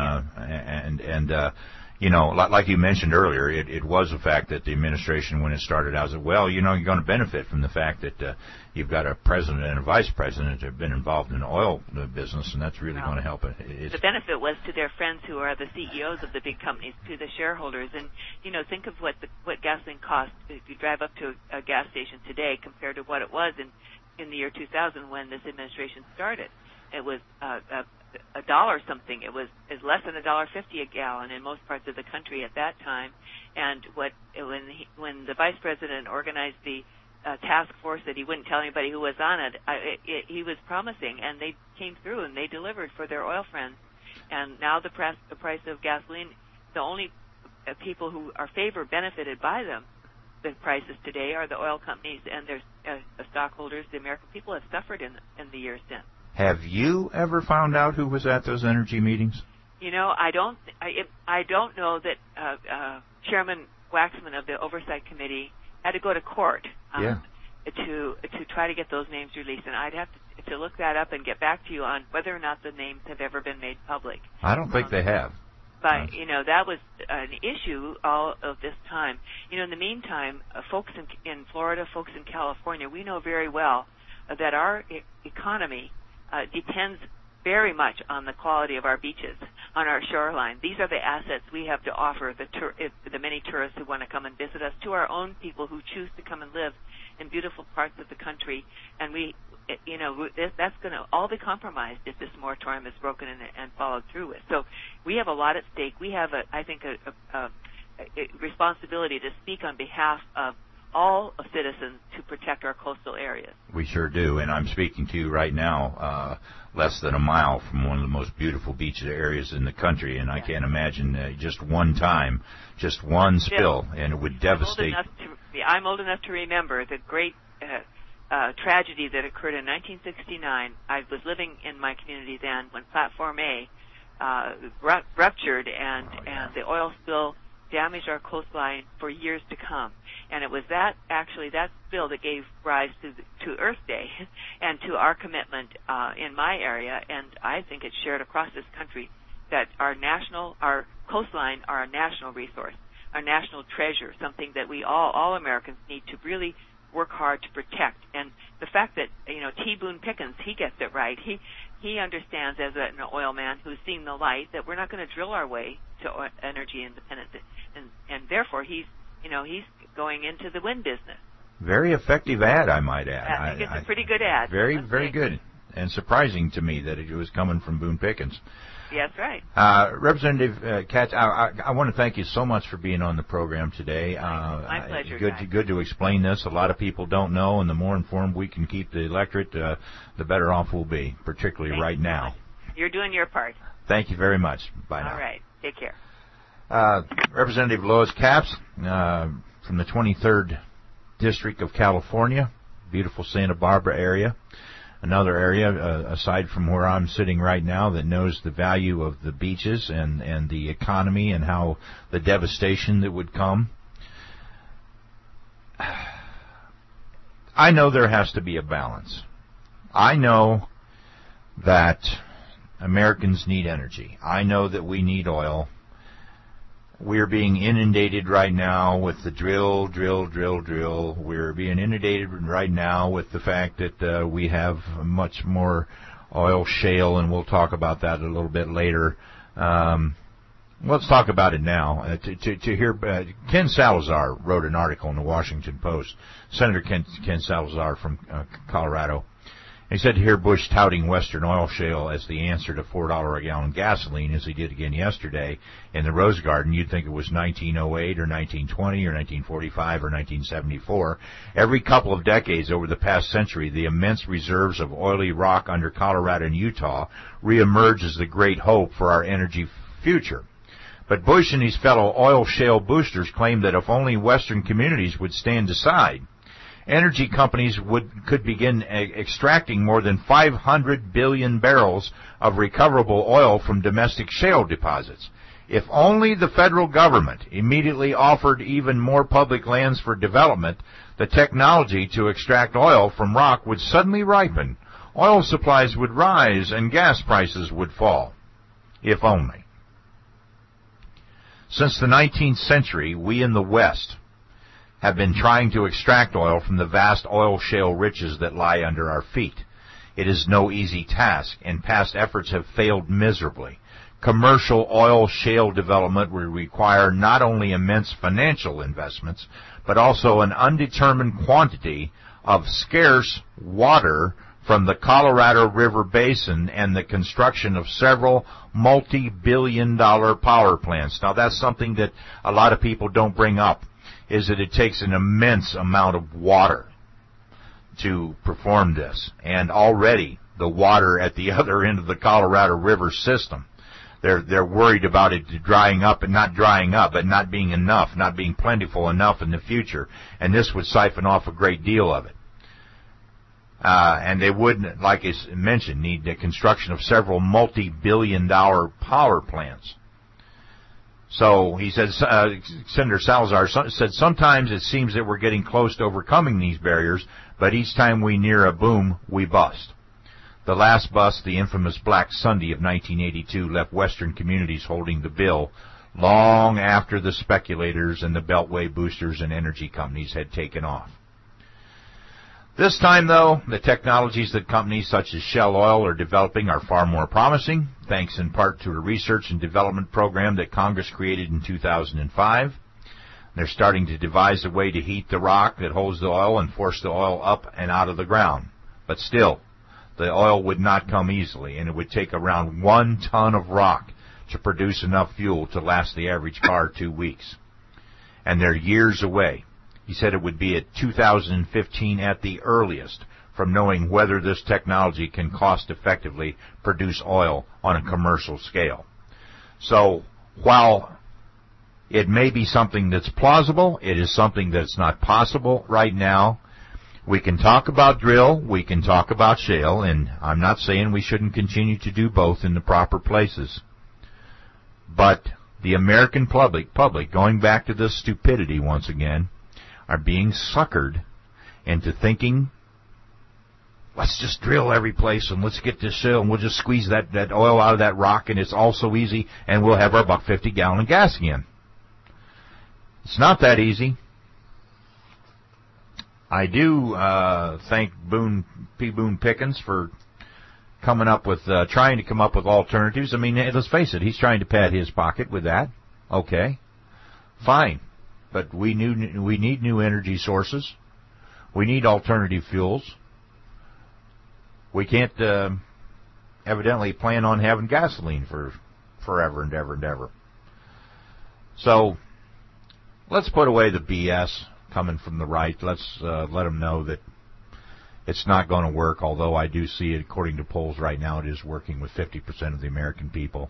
like you mentioned earlier, it was a fact that the administration, when it started out, said, well, you're going to benefit from the fact that you've got a president and a vice president that have been involved in the oil business, and that's really going to help it.
The benefit was to their friends who are the CEOs of the big companies, to the shareholders. And, think of what gasoline costs if you drive up to a gas station today compared to what it was in the year 2000 when this administration started. It was a dollar something. It was less than $1.50 a gallon in most parts of the country at that time. And when the vice president organized the task force that he wouldn't tell anybody who was on it, he was promising, and they came through and they delivered for their oil friends. And now the price of gasoline, the only people who are benefited by them, the prices today, are the oil companies and their stockholders. The American people have suffered in the years since.
Have you ever found out who was at those energy meetings?
I don't know that Chairman Waxman of the Oversight Committee had to go to court to try to get those names released, and I'd have to look that up and get back to you on whether or not the names have ever been made public.
I don't think they have.
But, that was an issue all of this time. In the meantime, folks in Florida, folks in California, we know very well that our economy depends very much on the quality of our beaches, on our shoreline. These are the assets we have to offer the many tourists who want to come and visit us, to our own people who choose to come and live in beautiful parts of the country. And that's going to all be compromised if this moratorium is broken and followed through with. So we have a lot at stake. We have, I think, a responsibility to speak on behalf of all citizens to protect our coastal areas.
We sure do, and I'm speaking to you right now less than a mile from one of the most beautiful beach areas in the country, and I can't imagine just one time, just one spill, and it would devastate.
I'm old enough to remember the great tragedy that occurred in 1969. I was living in my community then when Platform A ruptured, and the oil spill damaged our coastline for years to come. And it was that spill that gave rise to Earth Day and to our commitment in my area, and I think it's shared across this country, that our coastline are a national resource, our national treasure, something that we all Americans need to really work hard to protect. And the fact that, T. Boone Pickens, he gets it right. He understands, as an oil man who's seen the light, that we're not going to drill our way to energy independence, and therefore he's going into the wind business.
Very effective ad, I might add.
I think it's a pretty good ad.
Very good, and surprising to me that it was coming from Boone Pickens.
Yes, right.
Representative Katz, I want to thank you so much for being on the program today.
My pleasure.
Good to explain this. A lot of people don't know, and the more informed we can keep the electorate, the better off we'll be, particularly right now.
You're doing your part.
Thank you very much. Bye now.
All right. Take care.
Representative Lois Capps from the 23rd District of California, beautiful Santa Barbara area. Another area, aside from where I'm sitting right now, that knows the value of the beaches and the economy and how the devastation that would come. I know there has to be a balance. I know that Americans need energy. I know that we need oil. We're being inundated right now with the drill. We're being inundated right now with the fact that we have much more oil shale, and we'll talk about that a little bit later. Let's talk about it now. To hear Ken Salazar wrote an article in the Washington Post. Senator Ken Salazar from Colorado. He said to hear Bush touting Western oil shale as the answer to $4 a gallon gasoline, as he did again yesterday in the Rose Garden, you'd think it was 1908 or 1920 or 1945 or 1974. Every couple of decades over the past century, the immense reserves of oily rock under Colorado and Utah reemerge as the great hope for our energy future. But Bush and his fellow oil shale boosters claim that if only Western communities would stand aside, energy companies could begin extracting more than 500 billion barrels of recoverable oil from domestic shale deposits. If only the federal government immediately offered even more public lands for development, the technology to extract oil from rock would suddenly ripen, oil supplies would rise, and gas prices would fall. If only. Since the 19th century, we in the West have been trying to extract oil from the vast oil shale riches that lie under our feet. It is no easy task, and past efforts have failed miserably. Commercial oil shale development will require not only immense financial investments, but also an undetermined quantity of scarce water from the Colorado River Basin and the construction of several multi-billion-dollar power plants. Now, that's something that a lot of people don't bring up, is that it takes an immense amount of water to perform this. And already the water at the other end of the Colorado River system, they're worried about it drying up and not drying up, but not being enough, not being plentiful enough in the future. And this would siphon off a great deal of it. And they would, like I mentioned, need the construction of several multi-billion-dollar power plants. So he said, Senator Salazar said, sometimes it seems that we're getting close to overcoming these barriers, but each time we near a boom, we bust. The last bust, the infamous Black Sunday of 1982, left Western communities holding the bill long after the speculators and the Beltway boosters and energy companies had taken off. This time, though, the technologies that companies such as Shell Oil are developing are far more promising, thanks in part to a research and development program that Congress created in 2005. They're starting to devise a way to heat the rock that holds the oil and force the oil up and out of the ground. But still, the oil would not come easily, and it would take around 1 ton of rock to produce enough fuel to last the average car 2 weeks. And they're years away. He said it would be at 2015 at the earliest from knowing whether this technology can cost-effectively produce oil on a commercial scale. So while it may be something that's plausible, it is something that's not possible right now. We can talk about drill, we can talk about shale, and I'm not saying we shouldn't continue to do both in the proper places. But the American public, going back to this stupidity once again, are being suckered into thinking, let's just drill every place and let's get this shale and we'll just squeeze that oil out of that rock and it's all so easy and we'll have our $1.50 gallon gas again. It's not that easy. I do thank P. Boone Pickens for coming up with, trying to come up with alternatives. I mean, let's face it, he's trying to pad his pocket with that. Okay, fine. But we need new energy sources. We need alternative fuels. We can't evidently plan on having gasoline for forever and ever and ever. So let's put away the BS coming from the right. Let's let them know that it's not going to work, although I do see it, according to polls right now, it is working with 50% of the American people.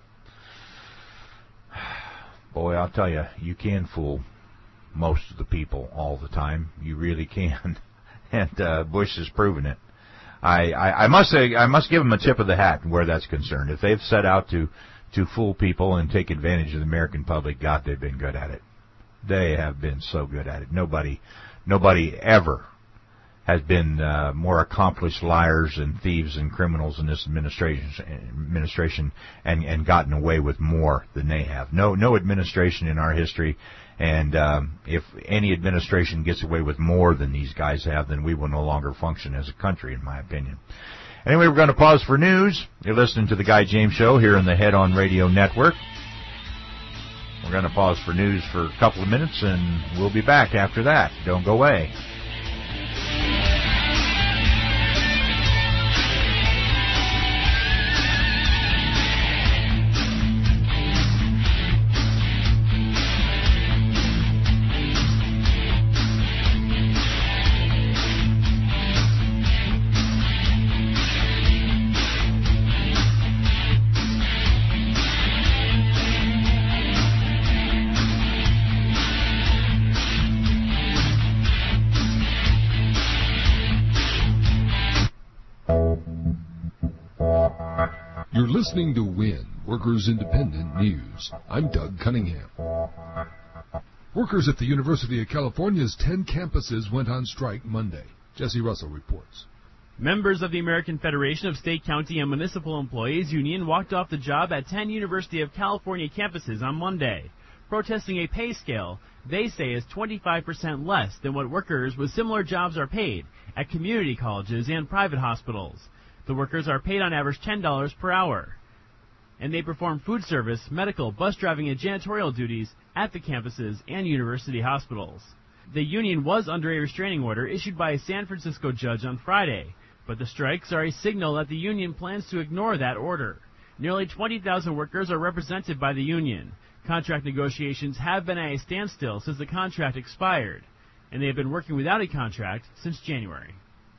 Boy, I'll tell you, you can fool most of the people all the time. You really can. And Bush has proven it. I must say, I must give him a tip of the hat where that's concerned. If they've set out to fool people and take advantage of the American public, God, they've been good at it. They have been so good at it. Nobody ever has been more accomplished liars and thieves and criminals in this administration and gotten away with more than they have. No administration in our history, and if any administration gets away with more than these guys have, then we will no longer function as a country, in my opinion. Anyway, we're going to pause for news. You're listening to The Guy James Show here in the Head On Radio Network. We're going to pause for news for a couple of minutes, and we'll be back after that. Don't go away.
You're listening to WIN, Workers Independent News. I'm Doug Cunningham. Workers at the University of California's 10 campuses went on strike Monday. Jesse Russell reports.
Members of the American Federation of State, County, and Municipal Employees Union walked off the job at 10 University of California campuses on Monday, protesting a pay scale they say is 25% less than what workers with similar jobs are paid at community colleges and private hospitals. The workers are paid on average $10 per hour, and they perform food service, medical, bus driving, and janitorial duties at the campuses and university hospitals. The union was under a restraining order issued by a San Francisco judge on Friday, but the strikes are a signal that the union plans to ignore that order. Nearly 20,000 workers are represented by the union. Contract negotiations have been at a standstill since the contract expired, and they have been working without a contract since January.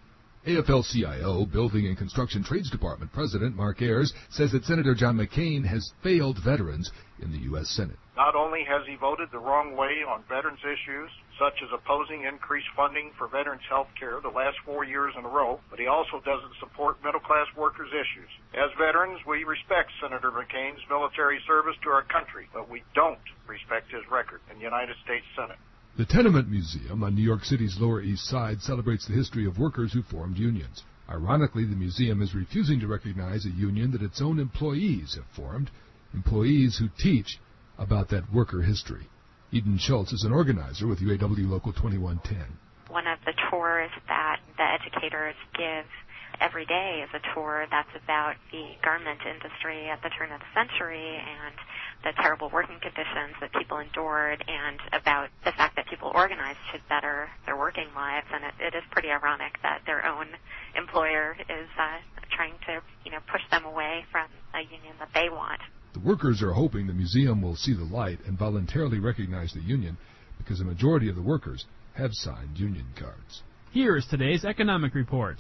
AFL-CIO Building and Construction Trades Department President Mark Ayers says that Senator John McCain has failed veterans in the U.S. Senate.
Not only has he voted the wrong way on veterans issues, such as opposing increased funding for veterans health care the last 4 years in a row, but he also doesn't support middle-class workers' issues. As veterans, we respect Senator McCain's military service to our country, but we don't respect his record in the United States Senate.
The Tenement Museum on New York City's Lower East Side celebrates the history of workers who formed unions. Ironically, the museum is refusing to recognize a union that its own employees have formed, employees who teach about that worker history. Eden Schultz is an organizer with UAW Local 2110.
One of the tours that the educators give every day is a tour that's about the garment industry at the turn of the century and the terrible working conditions that people endured and about the fact that people organized to better their working lives. And it is pretty ironic that their own employer is trying to, push them away from a union that they want.
The workers are hoping the museum will see the light and voluntarily recognize the union because a majority of the workers have signed union cards.
Here is today's economic report.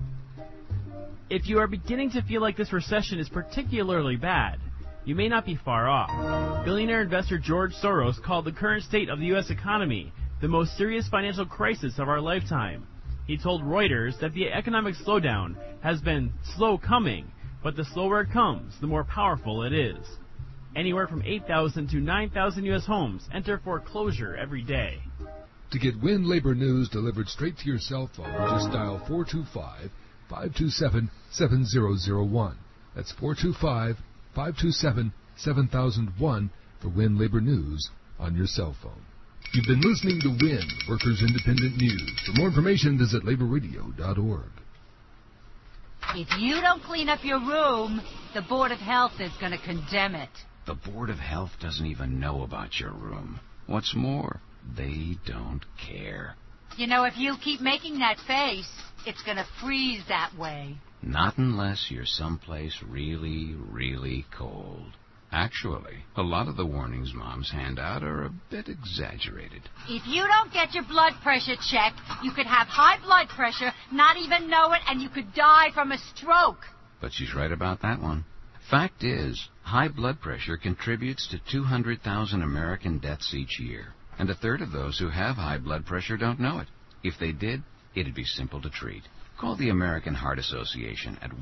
If you are beginning to feel like this recession is particularly bad, you may not be far off. Billionaire investor George Soros called the current state of the U.S. economy the most serious financial crisis of our lifetime. He told Reuters that the economic slowdown has been slow coming, but the slower it comes, the more powerful it is. Anywhere from 8,000 to 9,000 U.S. homes enter foreclosure every day.
To get WIN labor news delivered straight to your cell phone, just dial 425-527-7001. That's 425-527-7001 for WIN labor news on your cell phone. You've been listening to WIN, Workers Independent News. For more information, visit laborradio.org.
If you don't clean up your room, the Board of Health is going to condemn it.
The Board of Health doesn't even know about your room. What's more, they don't care.
If you keep making that face, it's going to freeze that way.
Not unless you're someplace really, really cold. Actually, a lot of the warnings moms hand out are a bit exaggerated.
If you don't get your blood pressure checked, you could have high blood pressure, not even know it, and you could die from a stroke.
But she's right about that one. Fact is, high blood pressure contributes to 200,000 American deaths each year. And a third of those who have high blood pressure don't know it. If they did, it'd be simple to treat. Call the American Heart Association at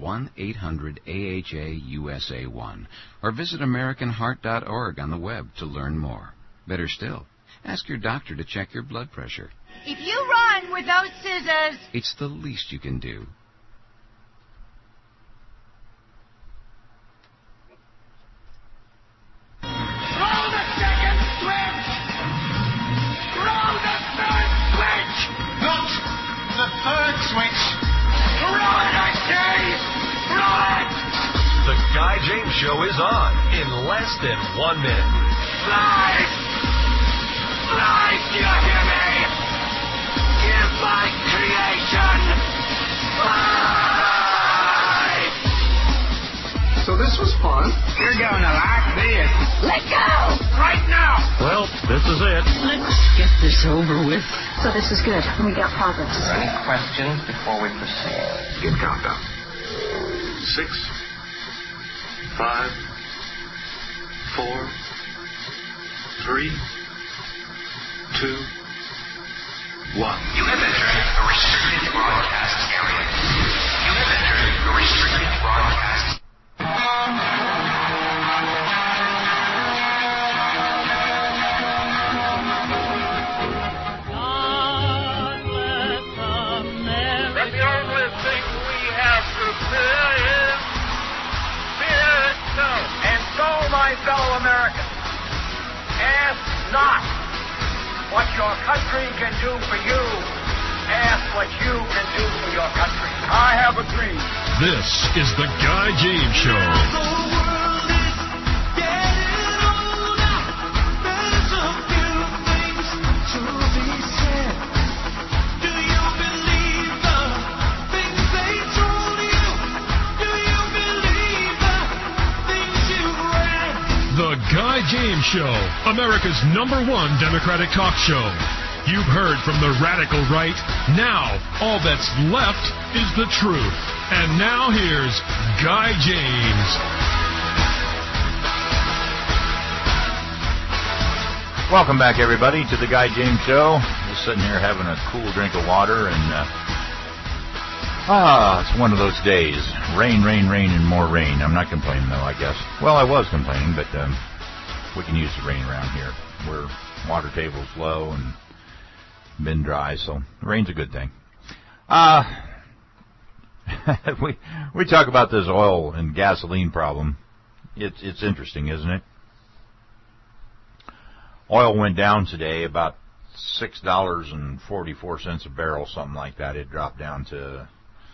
1-800-AHA-USA1 or visit AmericanHeart.org on the web to learn more. Better still, Ask your doctor to check your blood pressure.
If you run with those scissors...
It's the least you can do.
Throw the second switch! Throw the third switch!
Not the third switch.
Throw it, I say! Throw it!
The Guy James Show is on in less than 1 minute.
Lies! Lies, do you hear me? Give my creation life!
So this was fun.
You're going to like this. Let go! Right now!
Well, this is it.
Let's get this over with. So this is good. We got progress.
Any questions before we proceed?
Begin countdown. 6, 5, 4, 3, 2, 1.
You have entered a restricted broadcast area. You have entered a restricted broadcast. That the only thing we have to fear is fear itself. And so, my fellow Americans, ask not what your country can do for you. Ask what you can do for your country. I have a dream.
This is the Guy James Show. The Guy James Show, America's #1 Democratic talk show. You've heard from the radical right. Now, all that's left is the truth. And now here's Guy James.
Welcome back, everybody, to the Guy James Show. Just sitting here having a cool drink of water, and it's one of those days. Rain, rain, rain, and more rain. I'm not complaining, though, I guess. Well, I was complaining, but we can use the rain around here. Where water table's low and been dry, so rain's a good thing. We talk about this oil and gasoline problem. It's interesting, isn't it? Oil went down today about $6.44 a barrel, something like that. It dropped down to,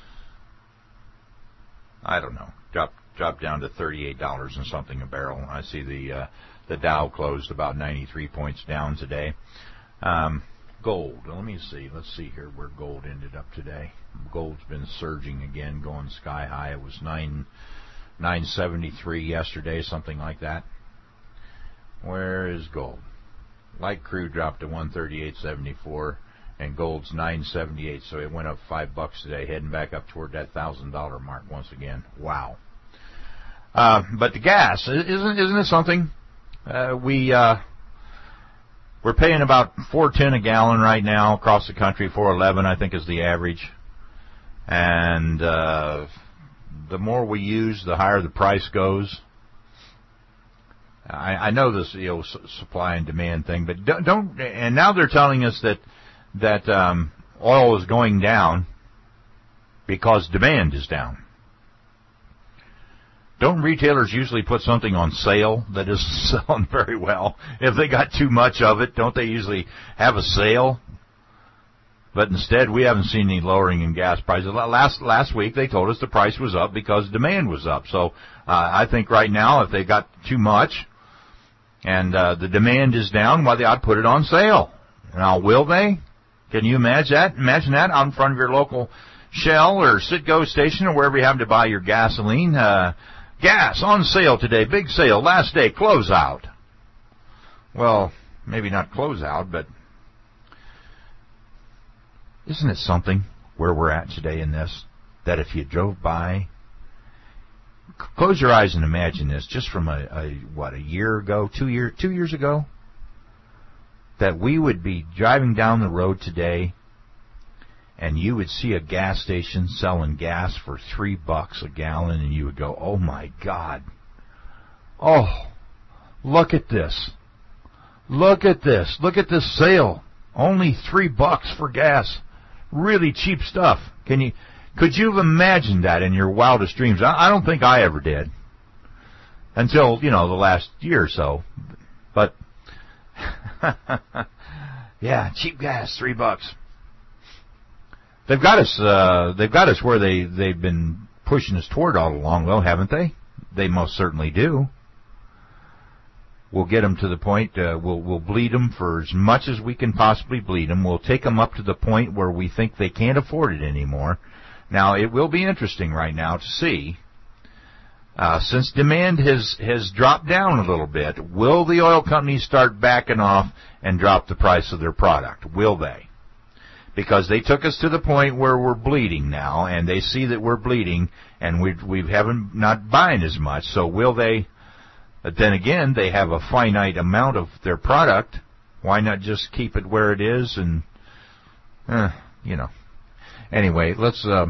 I don't know, dropped down to $38 and something a barrel. I see the Dow closed about 93 points down today. Gold. Let's see here where gold ended up today. Gold's been surging again, going sky high. It was 973 yesterday, something like that. Where is gold? Light crude dropped to 138.74, and gold's 978, so it went up $5 today, heading back up toward that $1,000 mark once again. Wow. But the gas, isn't it something? We're paying about $4.10 a gallon right now across the country. $4.11, I think, is the average. And the more we use, the higher the price goes. I know this, supply and demand thing, but don't. And now they're telling us that oil is going down because demand is down. Don't retailers usually put something on sale that isn't selling very well? If they got too much of it, don't they usually have a sale? But instead, we haven't seen any lowering in gas prices. Last week, they told us the price was up because demand was up. So I think right now, if they got too much and the demand is down, well, they ought to put it on sale. Now, will they? Can you imagine that? Imagine that out in front of your local Shell or Citgo station or wherever you happen to buy your gasoline. Gas on sale today, big sale, last day, closeout. Well, maybe not closeout, but isn't it something where we're at today in this, that if you drove by, close your eyes and imagine this, just from a year ago, 2 years ago, that we would be driving down the road today and you would see a gas station selling gas for $3 a gallon, and you would go, "Oh my God! Oh, look at this! Look at this. Look at this sale. Only $3 for gas. Really cheap stuff. Could you have imagined that in your wildest dreams? I don't think I ever did. Until, the last year or so. But, yeah, cheap gas, $3. They've got us where they've been pushing us toward all along, though, haven't they? They most certainly do. We'll get them to the point, we'll bleed them for as much as we can possibly bleed them. We'll take them up to the point where we think they can't afford it anymore. Now, it will be interesting right now to see, since demand has dropped down a little bit, will the oil companies start backing off and drop the price of their product? Will they? Because they took us to the point where we're bleeding now, and they see that we're bleeding, and we haven't not buying as much. So will they? But then again, they have a finite amount of their product. Why not just keep it where it is? And Anyway, let's. All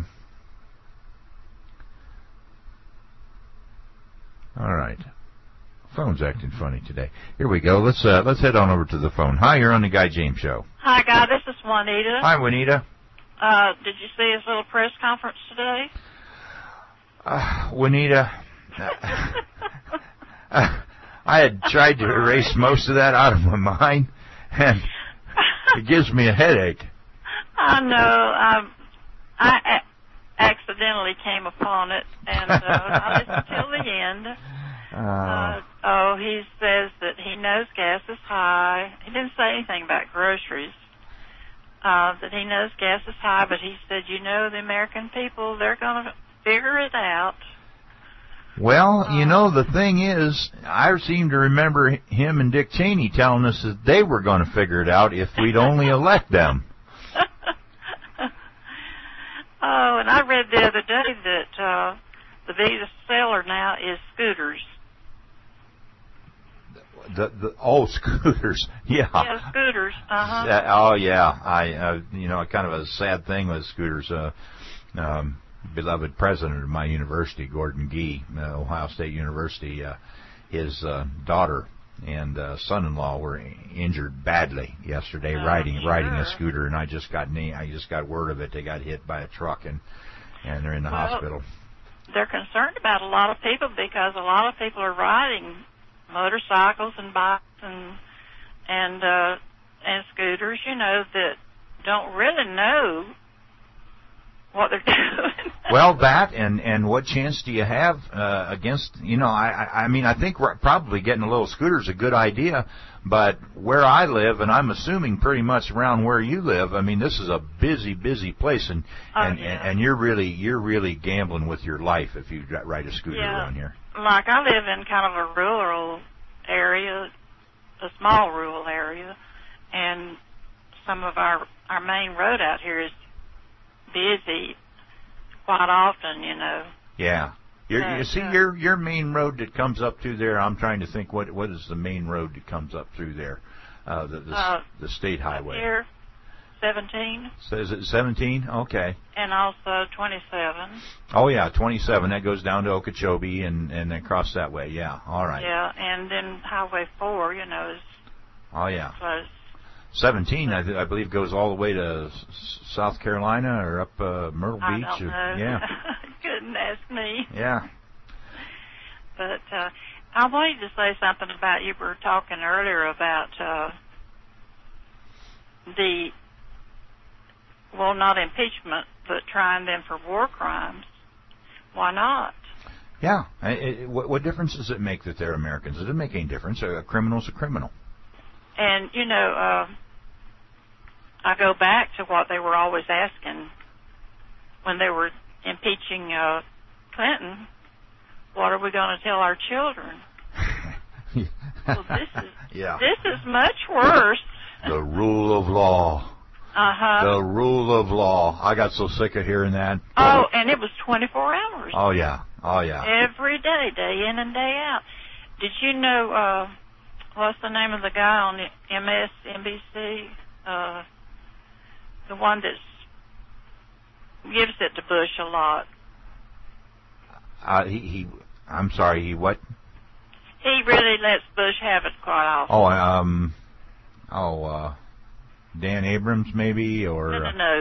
right. Phone's acting funny today. Here we go. Let's head on over to the phone. Hi, you're on the Guy James Show.
Hi, Guy. This is Juanita.
Hi, Juanita.
Did you see his little press conference today?
Juanita, I had tried to erase most of that out of my mind, and it gives me a headache.
I know. I accidentally came upon it, and I listened till the end. He says that he knows gas is high. He didn't say anything about groceries. That he knows gas is high, but he said, the American people, they're going to figure it out.
Well, the thing is, I seem to remember him and Dick Cheney telling us that they were going to figure it out if we'd only elect them.
And I read the other day that the biggest seller now is scooters.
Scooters, yeah.
Yeah, scooters.
I kind of a sad thing with scooters. Beloved president of my university, Gordon Gee, Ohio State University, his daughter and son-in-law were injured badly yesterday riding a scooter, and I just got word of it. They got hit by a truck, and they're in the hospital.
They're concerned about a lot of people because a lot of people are riding motorcycles and bikes and scooters, that don't really know what they're doing.
Well, that and what chance do you have against? I think probably getting a little scooter is a good idea, but where I live, and I'm assuming pretty much around where you live, this is a busy place, and you're really gambling with your life if you ride a scooter around here.
Like I live in kind of a rural area, a small rural area, and some of our main road out here is busy quite often,
Yeah. Your main road that comes up through there, I'm trying to think what is the main road that comes up through there? The state highway.
Here, 17.
So is it 17? Okay.
And also 27.
Oh yeah, 27. That goes down to Okeechobee and across that way. Yeah. All right.
Yeah, and then Highway 4, is
oh yeah.
close.
17, I believe, goes all the way to South Carolina or up Myrtle Beach.
I don't know.
Yeah.
Couldn't ask me.
Yeah.
But I wanted to say something about, you were talking earlier about not impeachment, but trying them for war crimes. Why not?
Yeah. What difference does it make that they're Americans? Does it make any difference? A criminal's a criminal.
And, I go back to what they were always asking when they were impeaching Clinton. What are we going to tell our children? Well, this is much worse.
The rule of law. The rule of law. I got so sick of hearing that.
Oh, and it was 24 hours.
Oh, yeah.
Every day, day in and day out. Did you know, what's the name of the guy on MSNBC? The one that gives it to Bush a lot.
I'm sorry, he what?
He really lets Bush have it quite often.
Oh, Dan Abrams, maybe, or...
No,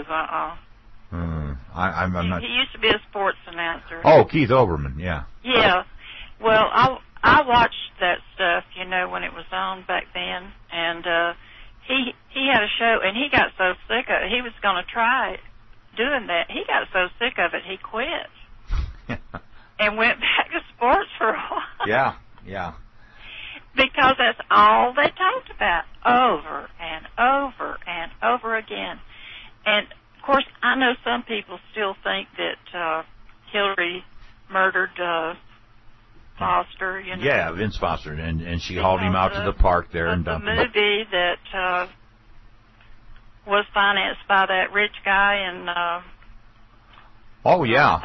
I'm not...
He used to be a sports announcer.
Oh, Keith Olbermann, yeah.
Yeah. Well, I watched that stuff, when it was on back then, and he had a show, and he got so sick of it. He was going to try doing that. He got so sick of it, he quit. And went back to sports for a while.
Yeah.
Because that's all they talked about over and over and over again. And, of course, I know some people still think that Hillary murdered Foster,
Yeah, Vince Foster, and she hauled him out to the park there and dumped him.
The movie that was financed by that rich guy and...
Oh, yeah.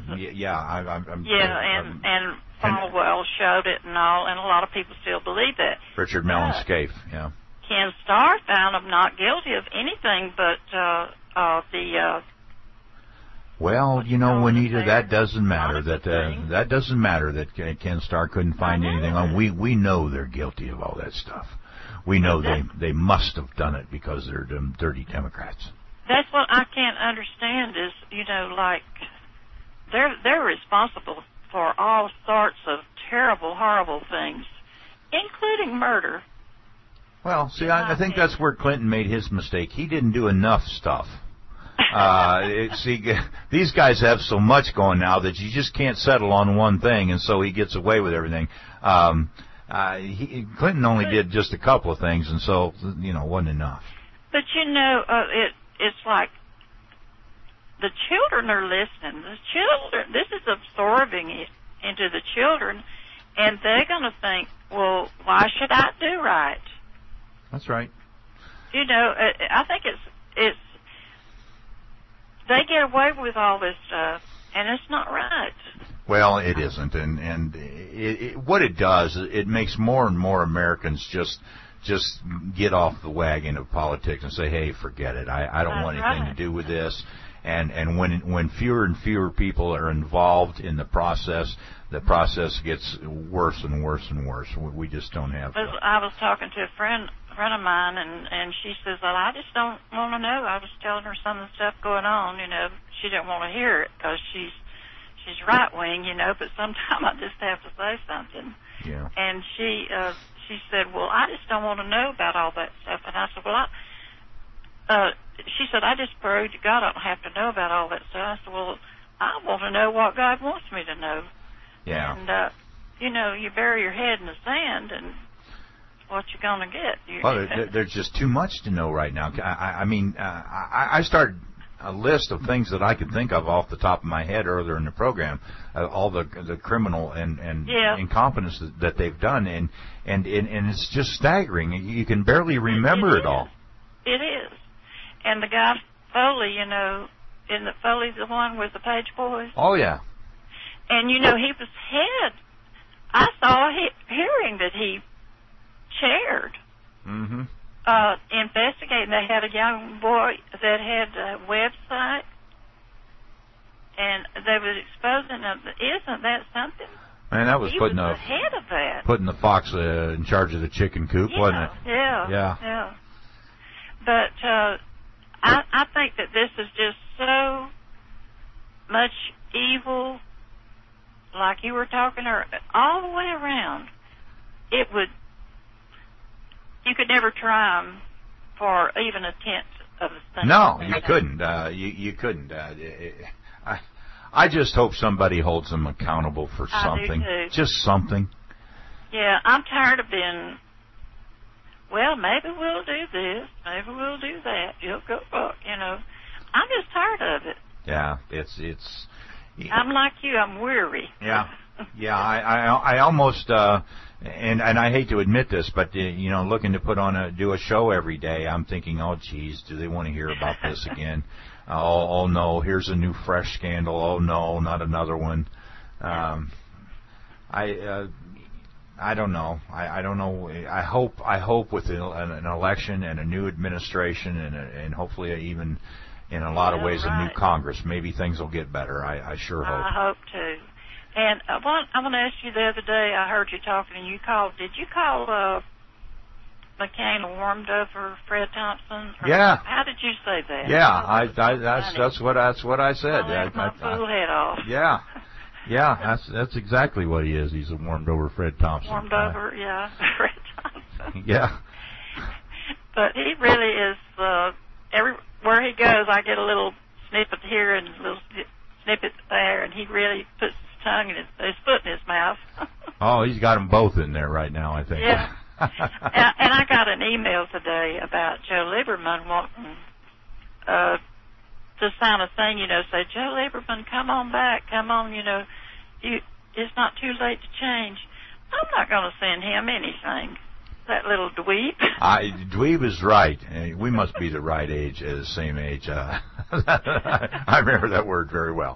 And Falwell showed it and all, and a lot of people still believe that.
Richard Mellon Scaife, yeah.
Ken Starr found him not guilty of anything but the...
Well, Juanita, that doesn't matter. That doesn't matter that Ken Starr couldn't find anything on. We know they're guilty of all that stuff. We know they must have done it because they're dirty Democrats.
That's what I can't understand is, like, they're responsible for all sorts of terrible, horrible things, including murder.
Well, see, I think that's where Clinton made his mistake. He didn't do enough stuff. These guys have so much going now that you just can't settle on one thing, and so he gets away with everything. Clinton only did just a couple of things, and so, wasn't enough.
But, it's like the children are listening. This is absorbing it into the children, and they're going to think, well, why should I do right?
That's right.
I think it's they get away with all this stuff, and it's not right.
Well, it isn't, and what it does, it makes more and more Americans just get off the wagon of politics and say, hey, forget it. I don't want anything to do with this. And when fewer and fewer people are involved in the process gets worse and worse and worse. We just don't have...
I was talking to a friend of mine, and she says, well, I just don't want to know. I was telling her some of the stuff going on, She didn't want to hear it because she's right-wing, but sometimes I just have to say something.
Yeah.
And she said, well, I just don't want to know about all that stuff. And I said, well, she said, I just pray to God I don't have to know about all that stuff. I said, well, I want to know what God wants me to know.
Yeah.
And, you bury your head in the sand, and what you going to get?
Well, there's just too much to know right now. I started a list of things that I could think of off the top of my head earlier in the program, all the criminal and incompetence that they've done, and it's just staggering. You can barely remember it all.
It is. And the guy Foley, Foley's the one with the Page Boys.
Oh yeah.
And he was head. I saw a hearing that he chaired.
Mm-hmm.
Investigating. They had a young boy that had a website, and they was exposing them. Isn't that something?
Man, that was
putting the head of that.
Putting the fox in charge of the chicken coop, wasn't it?
Yeah. But I think that this is just so much evil, like you were talking, or all the way around. You could never try them for even a tenth of a thing.
No, you couldn't. You couldn't. I just hope somebody holds them accountable for something.
I do too.
Just something.
Yeah, I'm tired of being, well, maybe we'll do this, maybe we'll do that. You'll go up, I'm just tired of it.
Yeah, it's.
I'm like you. I'm weary.
Yeah. I almost. And I hate to admit this, but looking to do a show every day, I'm thinking, oh geez, do they want to hear about this again? Oh no, here's a new fresh scandal. Oh no, not another one. I don't know. I don't know. I hope with an election and a new administration and hopefully even in a lot of ways a new Congress, maybe things will get better. I sure hope.
I hope too. And I want to ask you, the other day I heard you talking, and you called. Did you call McCain warmed over Fred Thompson? Or
Yeah.
How did you say that?
Yeah, that's what I said.
I'll my fool head off.
Yeah. Yeah, that's exactly what he is. He's a warmed over Fred Thompson.
Warmed over, yeah, Fred Thompson.
Yeah.
But he really is, everywhere he goes, I get a little snippet here and a little snippet there, and he really puts his tongue and his foot in his mouth.
Oh, he's got them both in there right now, I think.
Yeah. And I got an email today about Joe Lieberman wanting to sign a thing, say, Joe Lieberman, come on back, come on, it's not too late to change. I'm not going to send him anything. That little dweeb.
Dweeb is right. We must be the right age, the same age. I remember that word very well.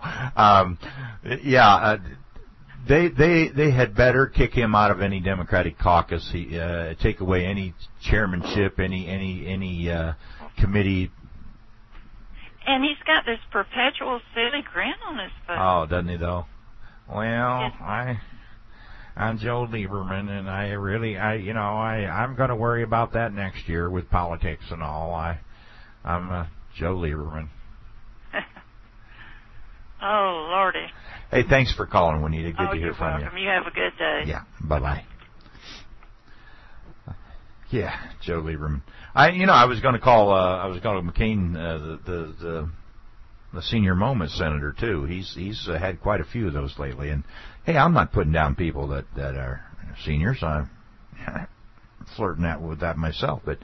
They had better kick him out of any Democratic caucus. Take away any chairmanship, any committee.
And he's got this perpetual silly grin on his face.
Oh, doesn't he though? Well, I'm Joe Lieberman, and I'm going to worry about that next year with politics and all. I'm Joe Lieberman.
Oh, Lordy.
Hey, thanks for calling, Juanita. Good to hear from
welcome. You have a good day.
Yeah. Bye-bye. Yeah, Joe Lieberman. I was going to call. I was going to McCain, the senior moment senator too. He's had quite a few of those lately. And hey, I'm not putting down people that are seniors. I'm flirting with that myself. But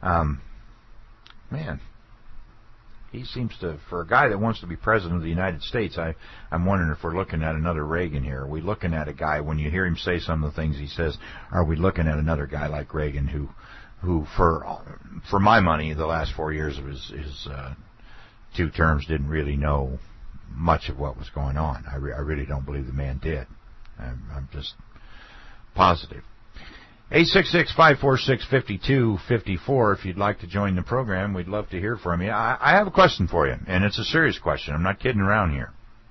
man, he seems to, for a guy that wants to be president of the United States, I'm wondering if we're looking at another Reagan here. Are we looking at a guy, when you hear him say some of the things he says, are we looking at another guy like Reagan who for my money, the last 4 years of his 2 terms didn't really know much of what was going on. I really don't believe the man did. I'm just positive. 866-546-5254. If you'd like to join the program, we'd love to hear from you. I have a question for you, and it's a serious question. I'm not kidding around here.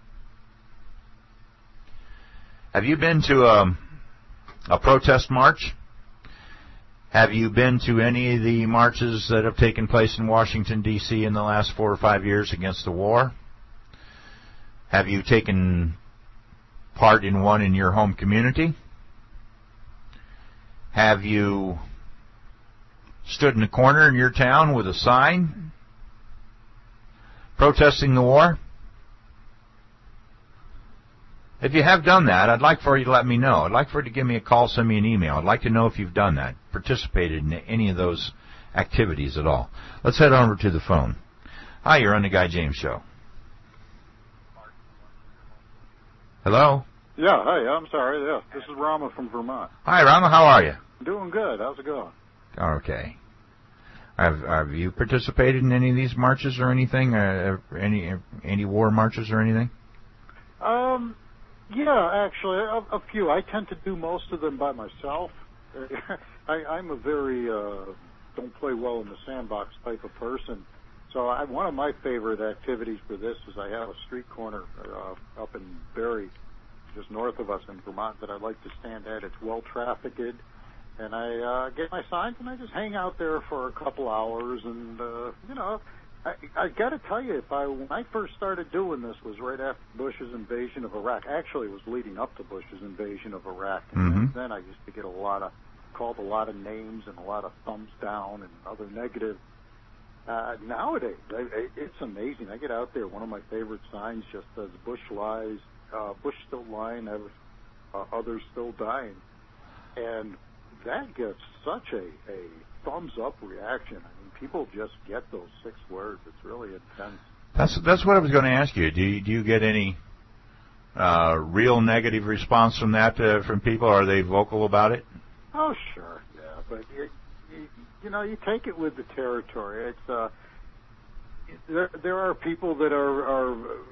Have you been to a protest march? Have you been to any of the marches that have taken place in Washington, D.C. in the last 4 or 5 years against the war? Have you taken part in one in your home community? Have you stood in a corner in your town with a sign protesting the war? If you have done that, I'd like for you to let me know. I'd like for you to give me a call, send me an email. I'd like to know if you've done that, participated in any of those activities at all. Let's head over to the phone. Hi, you're on the Guy James Show. Hello?
Yeah, hey, I'm sorry. Yeah, this is Rama from Vermont.
Hi, Rama. How are you?
Doing good. How's it going?
Okay. Have you participated in any of these marches or anything? Any war marches or anything?
Yeah, actually, a few. I tend to do most of them by myself. I'm a very don't play well in the sandbox type of person. So one of my favorite activities for this is I have a street corner up in Barrie, just north of us in Vermont, that I like to stand at. It's well trafficked, and I get my signs and I just hang out there for a couple hours. And I got to tell you, when I first started doing this was right after Bush's invasion of Iraq. Actually, it was leading up to Bush's invasion of Iraq, and then I used to get called a lot of names and a lot of thumbs down and other negative. Nowadays, it's amazing. I get out there. One of my favorite signs just says "Bush lies, Bush still lying, others still dying," and that gets such a thumbs up reaction. I mean, people just get those 6 words. It's really intense.
That's what I was going to ask you. Do you get any real negative response from that from people? Are they vocal about it?
Oh, sure, yeah, but you take it with the territory. It's there are people that are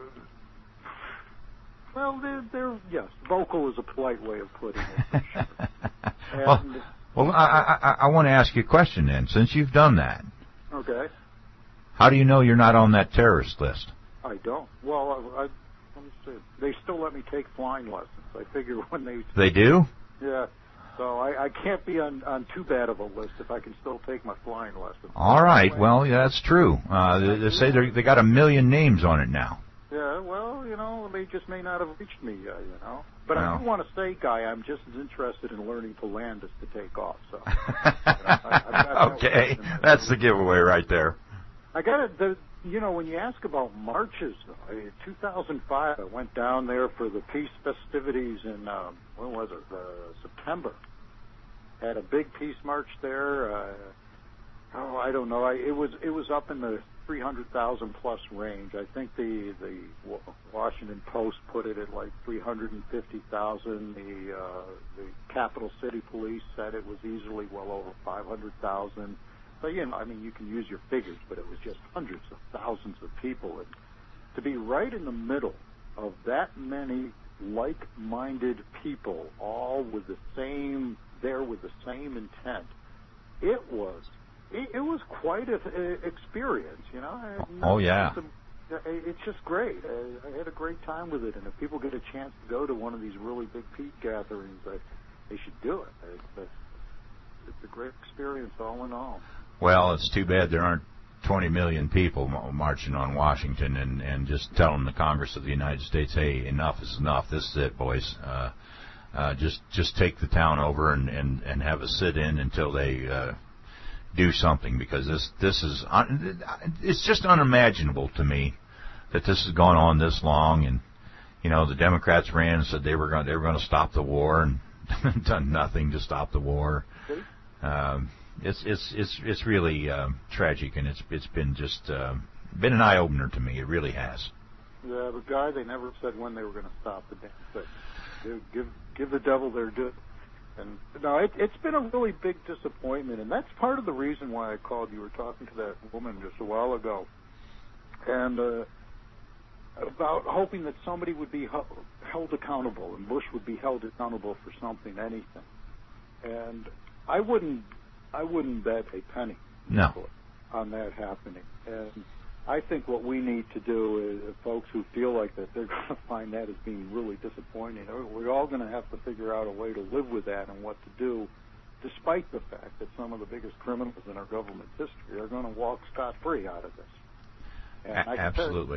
well, they're yes, vocal is a polite way of putting it. For sure.
Well, I want to ask you a question then. Since you've done that,
okay,
how do you know you're not on that terrorist list?
I don't. Well, let me see. They still let me take flying lessons. I figure when
they do.
Yeah. So I can't be on too bad of a list if I can still take my flying lesson.
All right. Well, yeah, that's true. They say they got 1 million names on it now.
Yeah, well, they just may not have reached me yet, But I do want to say, Guy, I'm just as interested in learning to land as to take off. So.
Okay, that's the giveaway right there.
I got it. When you ask about marches, in 2005, I went down there for the peace festivities in when was it? September. Had a big peace march there. I don't know. It was up in the 300,000 plus range. I think the Washington Post put it at like 350,000. The Capital City Police said it was easily well over 500,000. So you can use your figures, but it was just hundreds of thousands of people. And to be right in the middle of that many like-minded people, all with the same intent, it was quite an experience,
Oh yeah.
It's just great. I had a great time with it, and if people get a chance to go to one of these really big peace gatherings, they should do it. It's a great experience all in all.
Well, it's too bad there aren't 20 million people marching on Washington and just telling the Congress of the United States, hey, enough is enough. This is it, boys. Just take the town over and have a sit-in until they do something, because this is it's just unimaginable to me that this has gone on this long. And the Democrats ran and said they were going to stop the war and done nothing to stop the war. It's really tragic, and it's been just been an eye opener to me. It really has.
Yeah, but Guy, they never said when they were going to stop the damn thing. Give the devil their due. And no, it's been a really big disappointment, and that's part of the reason why I called. You were talking to that woman just a while ago, and about hoping that somebody would be held accountable, and Bush would be held accountable for something, anything. And I wouldn't bet a penny on that happening. And I think what we need to do is, folks who feel like that they're going to find that as being really disappointing, we're all going to have to figure out a way to live with that and what to do, despite the fact that some of the biggest criminals in our government's history are going to walk scot-free out of this. And
absolutely.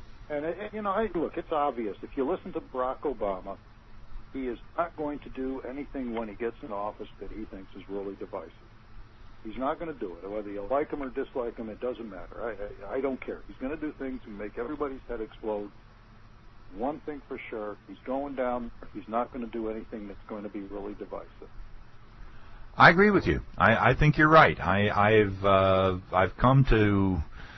Look, it's obvious. If you listen to Barack Obama, he is not going to do anything when he gets in office that he thinks is really divisive. He's not going to do it. Whether you like him or dislike him, it doesn't matter. I don't care. He's going to do things to make everybody's head explode. One thing for sure, he's going down. He's not going to do anything that's going to be really divisive.
I agree with you. I think you're right. I've come to,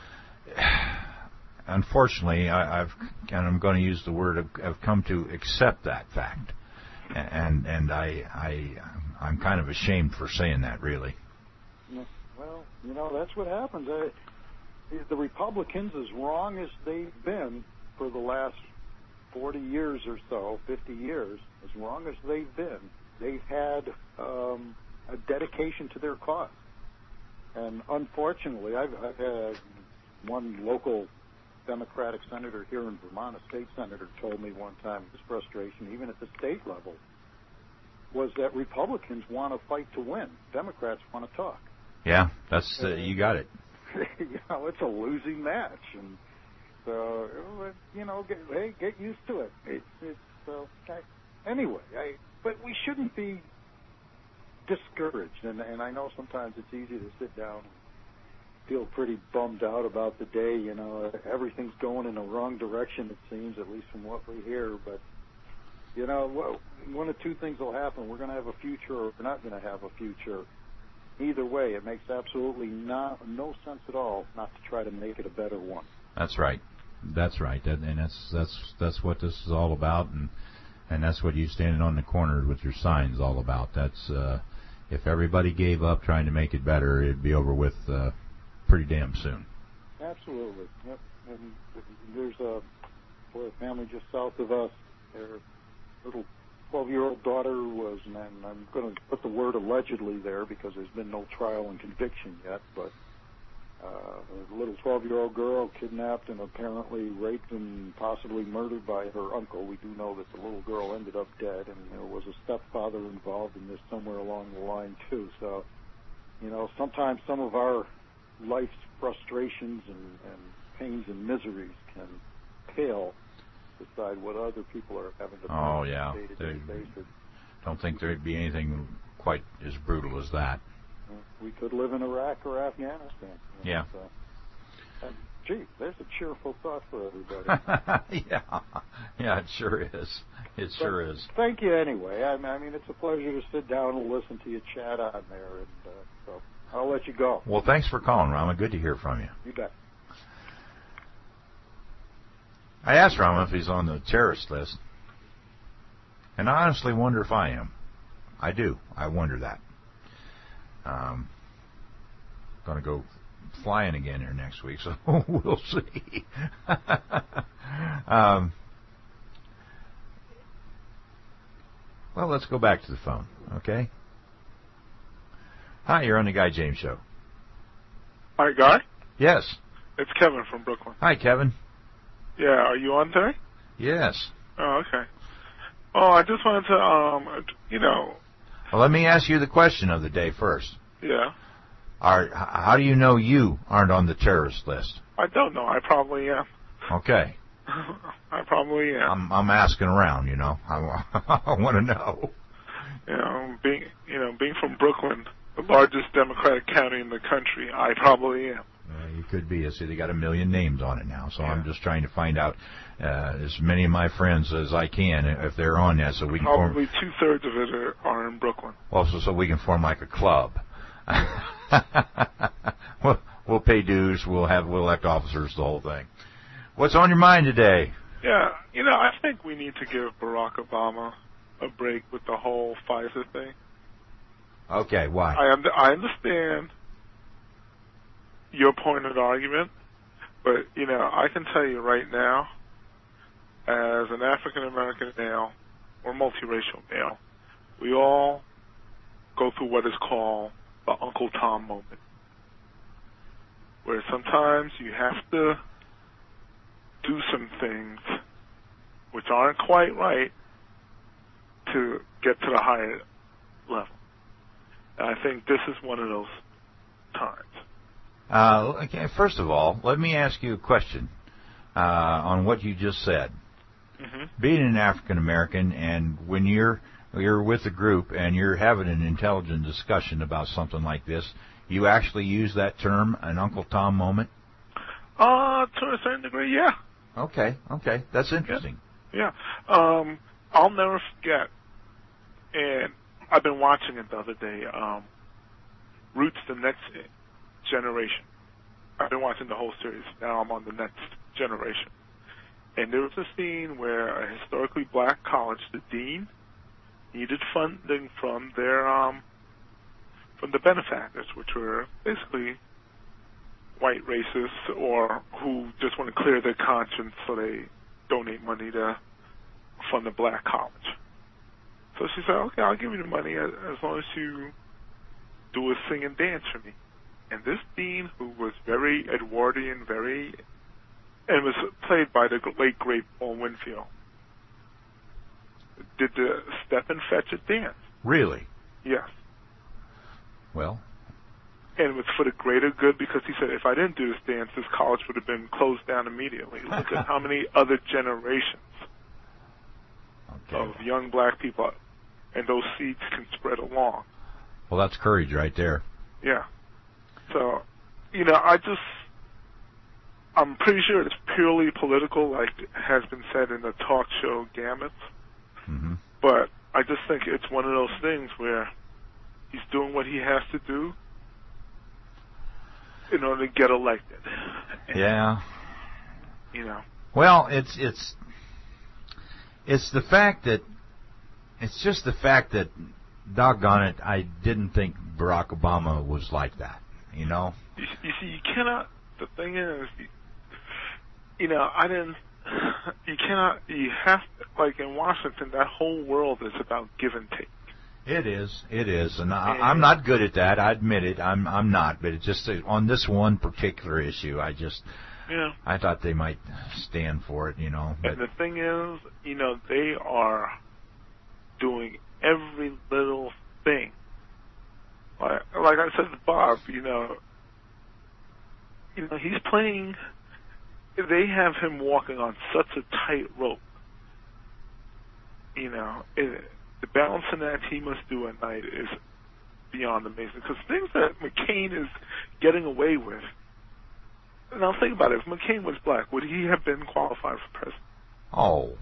unfortunately, and I'm going to use the word, I've come to accept that fact, and I'm kind of ashamed for saying that, really.
Well, that's what happens. The Republicans, as wrong as they've been for the last 40 years or so, 50 years, as wrong as they've been, they've had a dedication to their cause. And unfortunately, I've had one local Democratic senator here in Vermont, a state senator, told me one time his frustration, even at the state level, was that Republicans want to fight to win. Democrats want to talk.
Yeah, that's you got it.
It's a losing match, and so get used to it. Anyway, but we shouldn't be discouraged, and I know sometimes it's easy to sit down and feel pretty bummed out about the day. Everything's going in the wrong direction, it seems, at least from what we hear. But one of two things will happen: we're going to have a future, or we're not going to have a future. Either way, it makes absolutely no sense at all not to try to make it a better one.
That's right. That's right. And that's what this is all about, and that's what you standing on the corner with your signs all about. That's if everybody gave up trying to make it better, it'd be over with pretty damn soon.
Absolutely. Yep. And there's a family just south of us. Their little 12-year-old daughter was, and I'm going to put the word allegedly there because there's been no trial and conviction yet, but A little 12-year-old girl kidnapped and apparently raped and possibly murdered by her uncle. We do know that the little girl ended up dead, and there was a stepfather involved in this somewhere along the line, too. So, sometimes some of our life's frustrations and pains and miseries can pale beside what other people are having to face on a day-to-day basis.
Don't think there'd be anything quite as brutal as that.
We could live in Iraq or Afghanistan.
Yeah.
So, gee, there's a cheerful thought for everybody.
Yeah, it sure is. It sure is.
Thank you anyway. I mean, it's a pleasure to sit down and listen to you chat on there, and so I'll let you go.
Well, thanks for calling, Rama. Good to hear from you.
You bet.
I asked Rama if he's on the terrorist list, and I honestly wonder if I am. I do. I wonder that. Going to go flying again here next week, so we'll see. Well, let's go back to the phone, okay? Hi, you're on the Guy James Show.
Hi, Guy?
Yes.
It's Kevin from Brooklyn.
Hi, Kevin.
Yeah, are you on today?
Yes.
Oh, okay. Oh, I just wanted to,
Well, let me ask you the question of the day first.
Yeah.
How do you know you aren't on the terrorist list?
I don't know. I probably am.
Okay.
I probably am.
I'm asking around, I want to know.
Being from Brooklyn, the largest Democratic county in the country, I probably am.
You could be. See, they got a million names on it now, so I'm just trying to find out as many of my friends as I can if they're on that, so we can
probably 2/3 of it are in Brooklyn.
Well, so we can form like a club. We'll pay dues. We'll elect officers. The whole thing. What's on your mind today?
Yeah, I think we need to give Barack Obama a break with the whole Pfizer thing.
Okay, why?
I understand your point of argument, but, I can tell you right now, as an African-American male or multiracial male, we all go through what is called the Uncle Tom moment, where sometimes you have to do some things which aren't quite right to get to the higher level. And I think this is one of those times.
Okay, first of all, let me ask you a question on what you just said.
Mm-hmm.
Being an African American, and when you're with a group and you're having an intelligent discussion about something like this, you actually use that term, an Uncle Tom moment?
To a certain degree, yeah.
Okay, that's interesting.
Yeah. I'll never forget, and I've been watching it the other day, Roots, the Next Generation. I've been watching the whole series. Now I'm on the next generation. And there was a scene where a historically black college, the dean, needed funding from their from the benefactors, which were basically white racists or who just want to clear their conscience, so they donate money to fund the black college. So she said, okay, I'll give you the money as long as you do a sing and dance for me. And this dean, who was very Edwardian, and was played by the late, great Paul Winfield, did the step and fetch it dance.
Really?
Yes.
Well.
And it was for the greater good, because he said, if I didn't do this dance, this college would have been closed down immediately. Look at how many other generations of young black people, and those seeds can spread along.
Well, that's courage right there.
Yeah. So, I'm pretty sure it's purely political, like has been said in the talk show Gamuts.
Mm-hmm.
But I just think it's one of those things where he's doing what he has to do in order to get elected.
Yeah.
Well,
it's the fact that it's just the fact that, doggone it, I didn't think Barack Obama was like that. You
see, you cannot. The thing is, you have, like in Washington, that whole world is about give and take.
It is, and I'm not good at that. I admit it. I'm not, but it's just on this one particular issue, I thought they might stand for it, But
and the thing is, they are doing every little thing. Like I said to Bob, he's playing. They have him walking on such a tight rope. The balancing act he must do at night is beyond amazing. Because things that McCain is getting away with. Now think about it. If McCain was black, would he have been qualified for president?
Oh.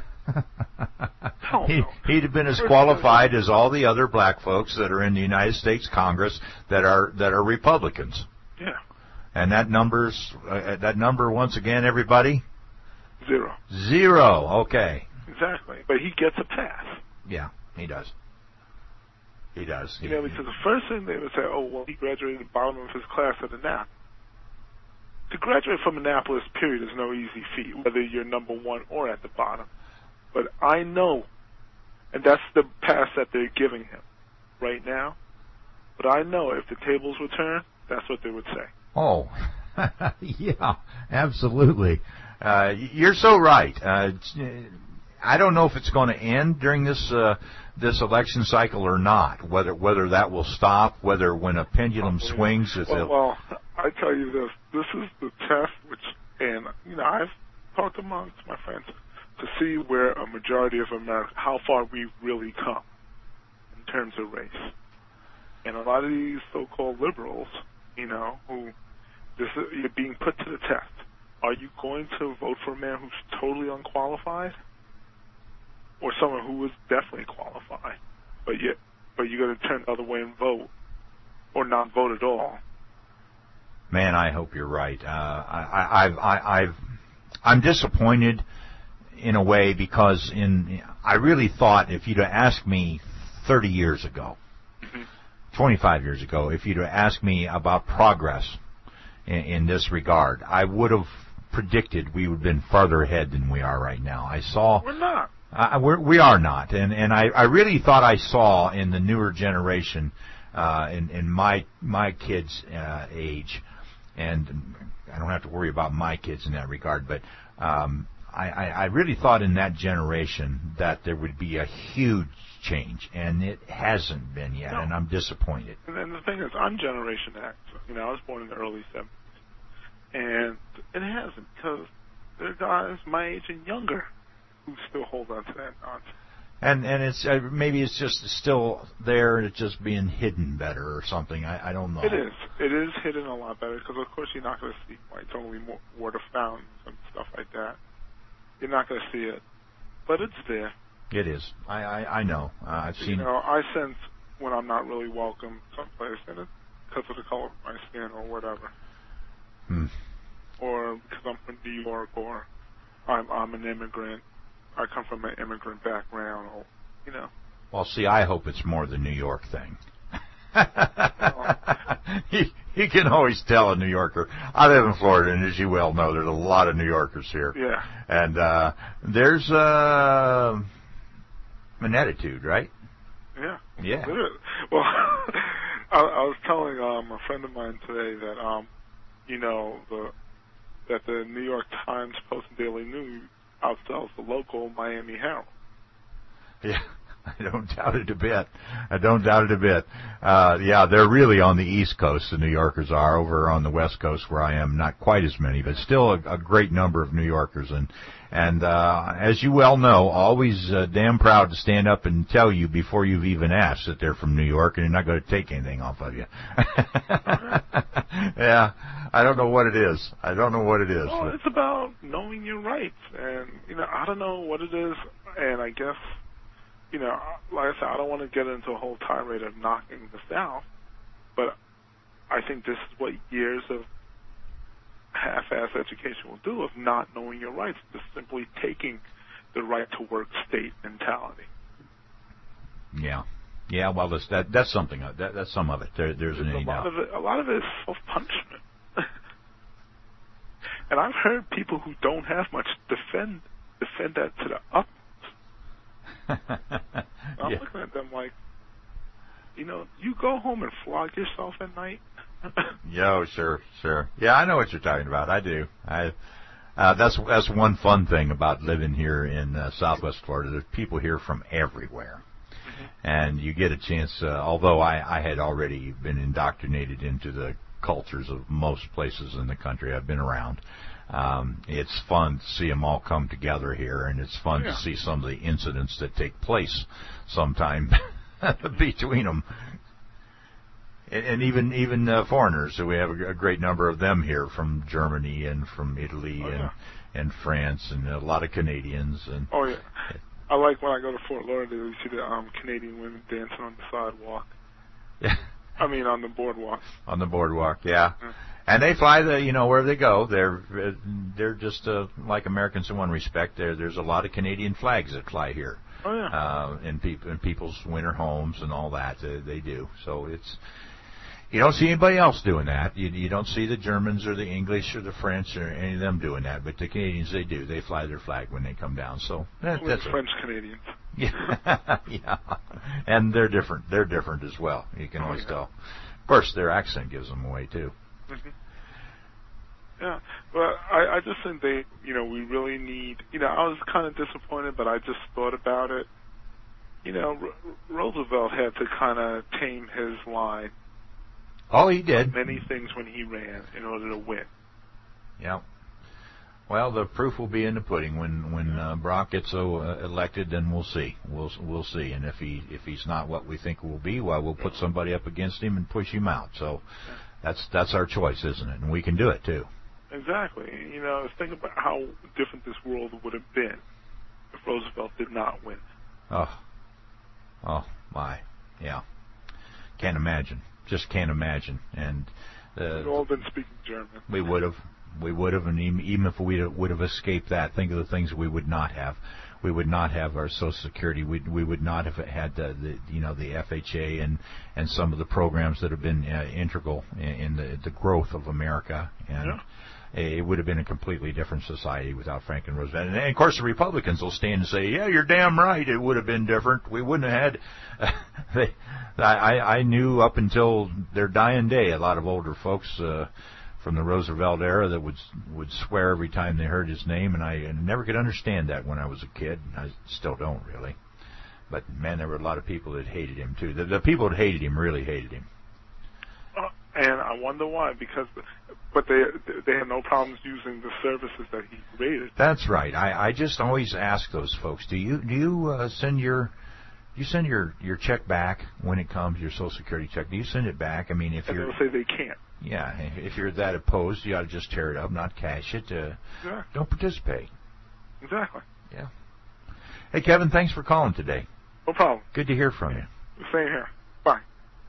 He'd have been as qualified as all the other black folks that are in the United States Congress that are Republicans.
Yeah.
And that number once again, everybody?
0.
0. Okay.
Exactly. But he gets a pass.
Yeah, he does. He does.
Because the first thing they would say, he graduated the bottom of his class at Annapolis. To graduate from Annapolis, period, is no easy feat, whether you're number 1 or at the bottom. But I know, and that's the pass that they're giving him right now, but I know if the tables were turned, that's what they would say.
Oh, yeah, absolutely. You're so right. I don't know if it's going to end during this election cycle or not. Whether that will stop. Whether when a pendulum swings.
Well, I tell you this. This is the test. And I've talked amongst my friends to see where a majority of America, how far we've really come in terms of race. And a lot of these so-called liberals, who you're being put to the test. Are you going to vote for a man who's totally unqualified? Or someone who is definitely qualified, but you're going to turn the other way and vote, or not vote at all.
Man, I hope you're right. I'm disappointed in a way because I really thought if you'd have asked me 30 years ago, 25 years ago, if you'd have asked me about progress in this regard, I would have predicted we would have been farther ahead than we are right now.
We're not.
We are not, and I really thought I saw in the newer generation, in my kids' age, and I don't have to worry about my kids in that regard, but I really thought in that generation that there would be a huge change, and it hasn't been yet, and I'm disappointed.
And then the thing is, I'm Generation X. I was born in the early 70s, and it hasn't, because there are guys my age and younger who still hold on to that nonsense.
And it's maybe it's just still there, and it's just being hidden better or something. I don't know.
It is hidden a lot better because of course you're not going to see whites only water fountains and stuff like that. You're not going to see it, but it's there.
It is. I know. I've seen.
I sense when I'm not really welcome someplace, and it's because of the color of my skin or whatever, or because I'm from New York, or I'm an immigrant. I come from an immigrant background, or,
Well, see, I hope it's more the New York thing. You can always tell a New Yorker. I live in Florida, and as you well know, there's a lot of New Yorkers here.
Yeah.
And there's an attitude, right?
Yeah.
Yeah.
Well, I was telling a friend of mine today that, that the New York Times Post and Daily News outsells the local Miami Herald.
Yeah, I don't doubt it a bit. Yeah, they're really on the East Coast, the New Yorkers are. Over on the West Coast where I am, not quite as many, but still a great number of New Yorkers. And as you well know, always damn proud to stand up and tell you before you've even asked that they're from New York and you're not going to take anything off of you. Yeah, I don't know what it is.
Well, it's about knowing your rights. And, I don't know what it is. And I guess, like I said, I don't want to get into a whole tirade of knocking the South. But I think this is what years of half-ass education will do, of not knowing your rights, just simply taking the right to work state mentality.
Yeah. Yeah, well, that's something. That's some of it. There's any doubt.
A lot of it is self-punishment. And I've heard people who don't have much defend that to the utmost. I'm looking at them like, you go home and flog yourself at night.
Yeah, sure. Yeah, I know what you're talking about. I do. That's one fun thing about living here in Southwest Florida. There's people here from everywhere. And you get a chance, although I had already been indoctrinated into the cultures of most places in the country I've been around. It's fun to see them all come together here, and it's fun to see some of the incidents that take place sometime between them. And even foreigners. So we have a great number of them here from Germany and from Italy and France, and a lot of Canadians. And
I like when I go to Fort Lauderdale, you see the Canadian women dancing on the sidewalk.
Yeah.
I mean, on the boardwalk.
On the boardwalk, yeah. And they fly wherever they go. They're just like Americans in one respect. There's a lot of Canadian flags that fly here.
Oh yeah.
In people's winter homes and all that, they do. So you don't see anybody else doing that. You don't see the Germans or the English or the French or any of them doing that. But the Canadians, they do. They fly their flag when they come down. So that's
French Canadians.
Yeah, yeah. And they're different. They're different as well. You can always tell. Of course, their accent gives them away too.
Mm-hmm. Yeah, but I just think we really need. I was kind of disappointed, but I just thought about it. Roosevelt had to kind of tame his line.
Oh, he did.
Many things when he ran in order to win.
Yeah. Well, the proof will be in the pudding. When Brock gets elected, then we'll see. We'll see. And if he's not what we think will be, well, we'll put somebody up against him and push him out. So that's our choice, isn't it? And we can do it too.
Exactly. Think about how different this world would have been if Roosevelt did not win.
Oh my, yeah. Can't imagine. Just can't imagine. And
we'd all been speaking German.
We would have, and even if we would have escaped that, think of the things we would not have. We would not have our Social Security. We would not have had the FHA and some of the programs that have been integral in the growth of America. And it would have been a completely different society without Franklin Roosevelt. And of course, the Republicans will stand and say, "Yeah, you're damn right. It would have been different. We wouldn't have had." I knew up until their dying day a lot of older folks from the Roosevelt era that would swear every time they heard his name, and I never could understand that when I was a kid. I still don't really. But man, there were a lot of people that hated him too. The people that hated him really hated him.
And I wonder why, but they had no problems using the services that he created.
That's right. I just always ask those folks, do you send your check back when it comes, your Social Security check? Do you send it back? I mean, if
they'll say they can't.
Yeah, if you're that opposed, you ought to just tear it up, not cash it. Don't participate.
Exactly.
Yeah. Hey, Kevin, thanks for calling today.
No problem.
Good to hear from you.
Same here. Bye.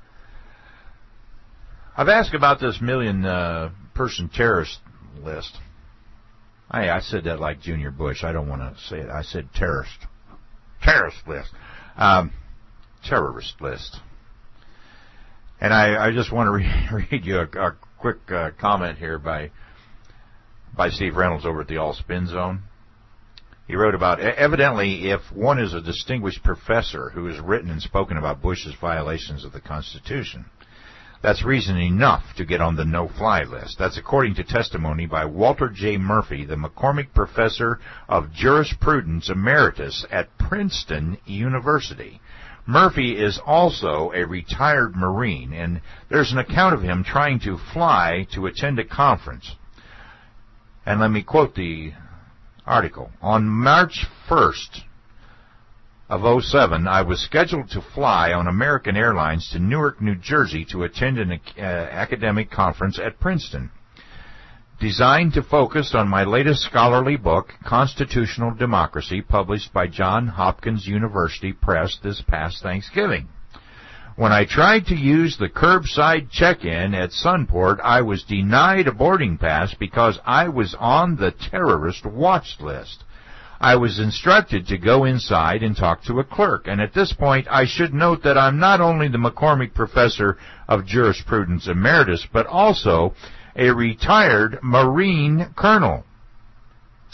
I've asked about this million-person terrorist list. I said that like Junior Bush. I don't want to say it. I said terrorist list. Terrorist list. And I just want to read you a quick comment here by Steve Reynolds over at the All Spin Zone. He wrote about, evidently, if one is a distinguished professor who has written and spoken about Bush's violations of the Constitution, that's reason enough to get on the no-fly list. That's according to testimony by Walter J. Murphy, the McCormick Professor of Jurisprudence Emeritus at Princeton University. Murphy is also a retired Marine, and there's an account of him trying to fly to attend a conference. And let me quote the article. On March 1st of 2007, I was scheduled to fly on American Airlines to Newark, New Jersey to attend an academic conference at Princeton, designed to focus on my latest scholarly book, Constitutional Democracy, published by Johns Hopkins University Press this past Thanksgiving. When I tried to use the curbside check-in at Sunport, I was denied a boarding pass because I was on the terrorist watch list. I was instructed to go inside and talk to a clerk, and at this point I should note that I'm not only the McCormick Professor of Jurisprudence Emeritus, but also a retired Marine colonel.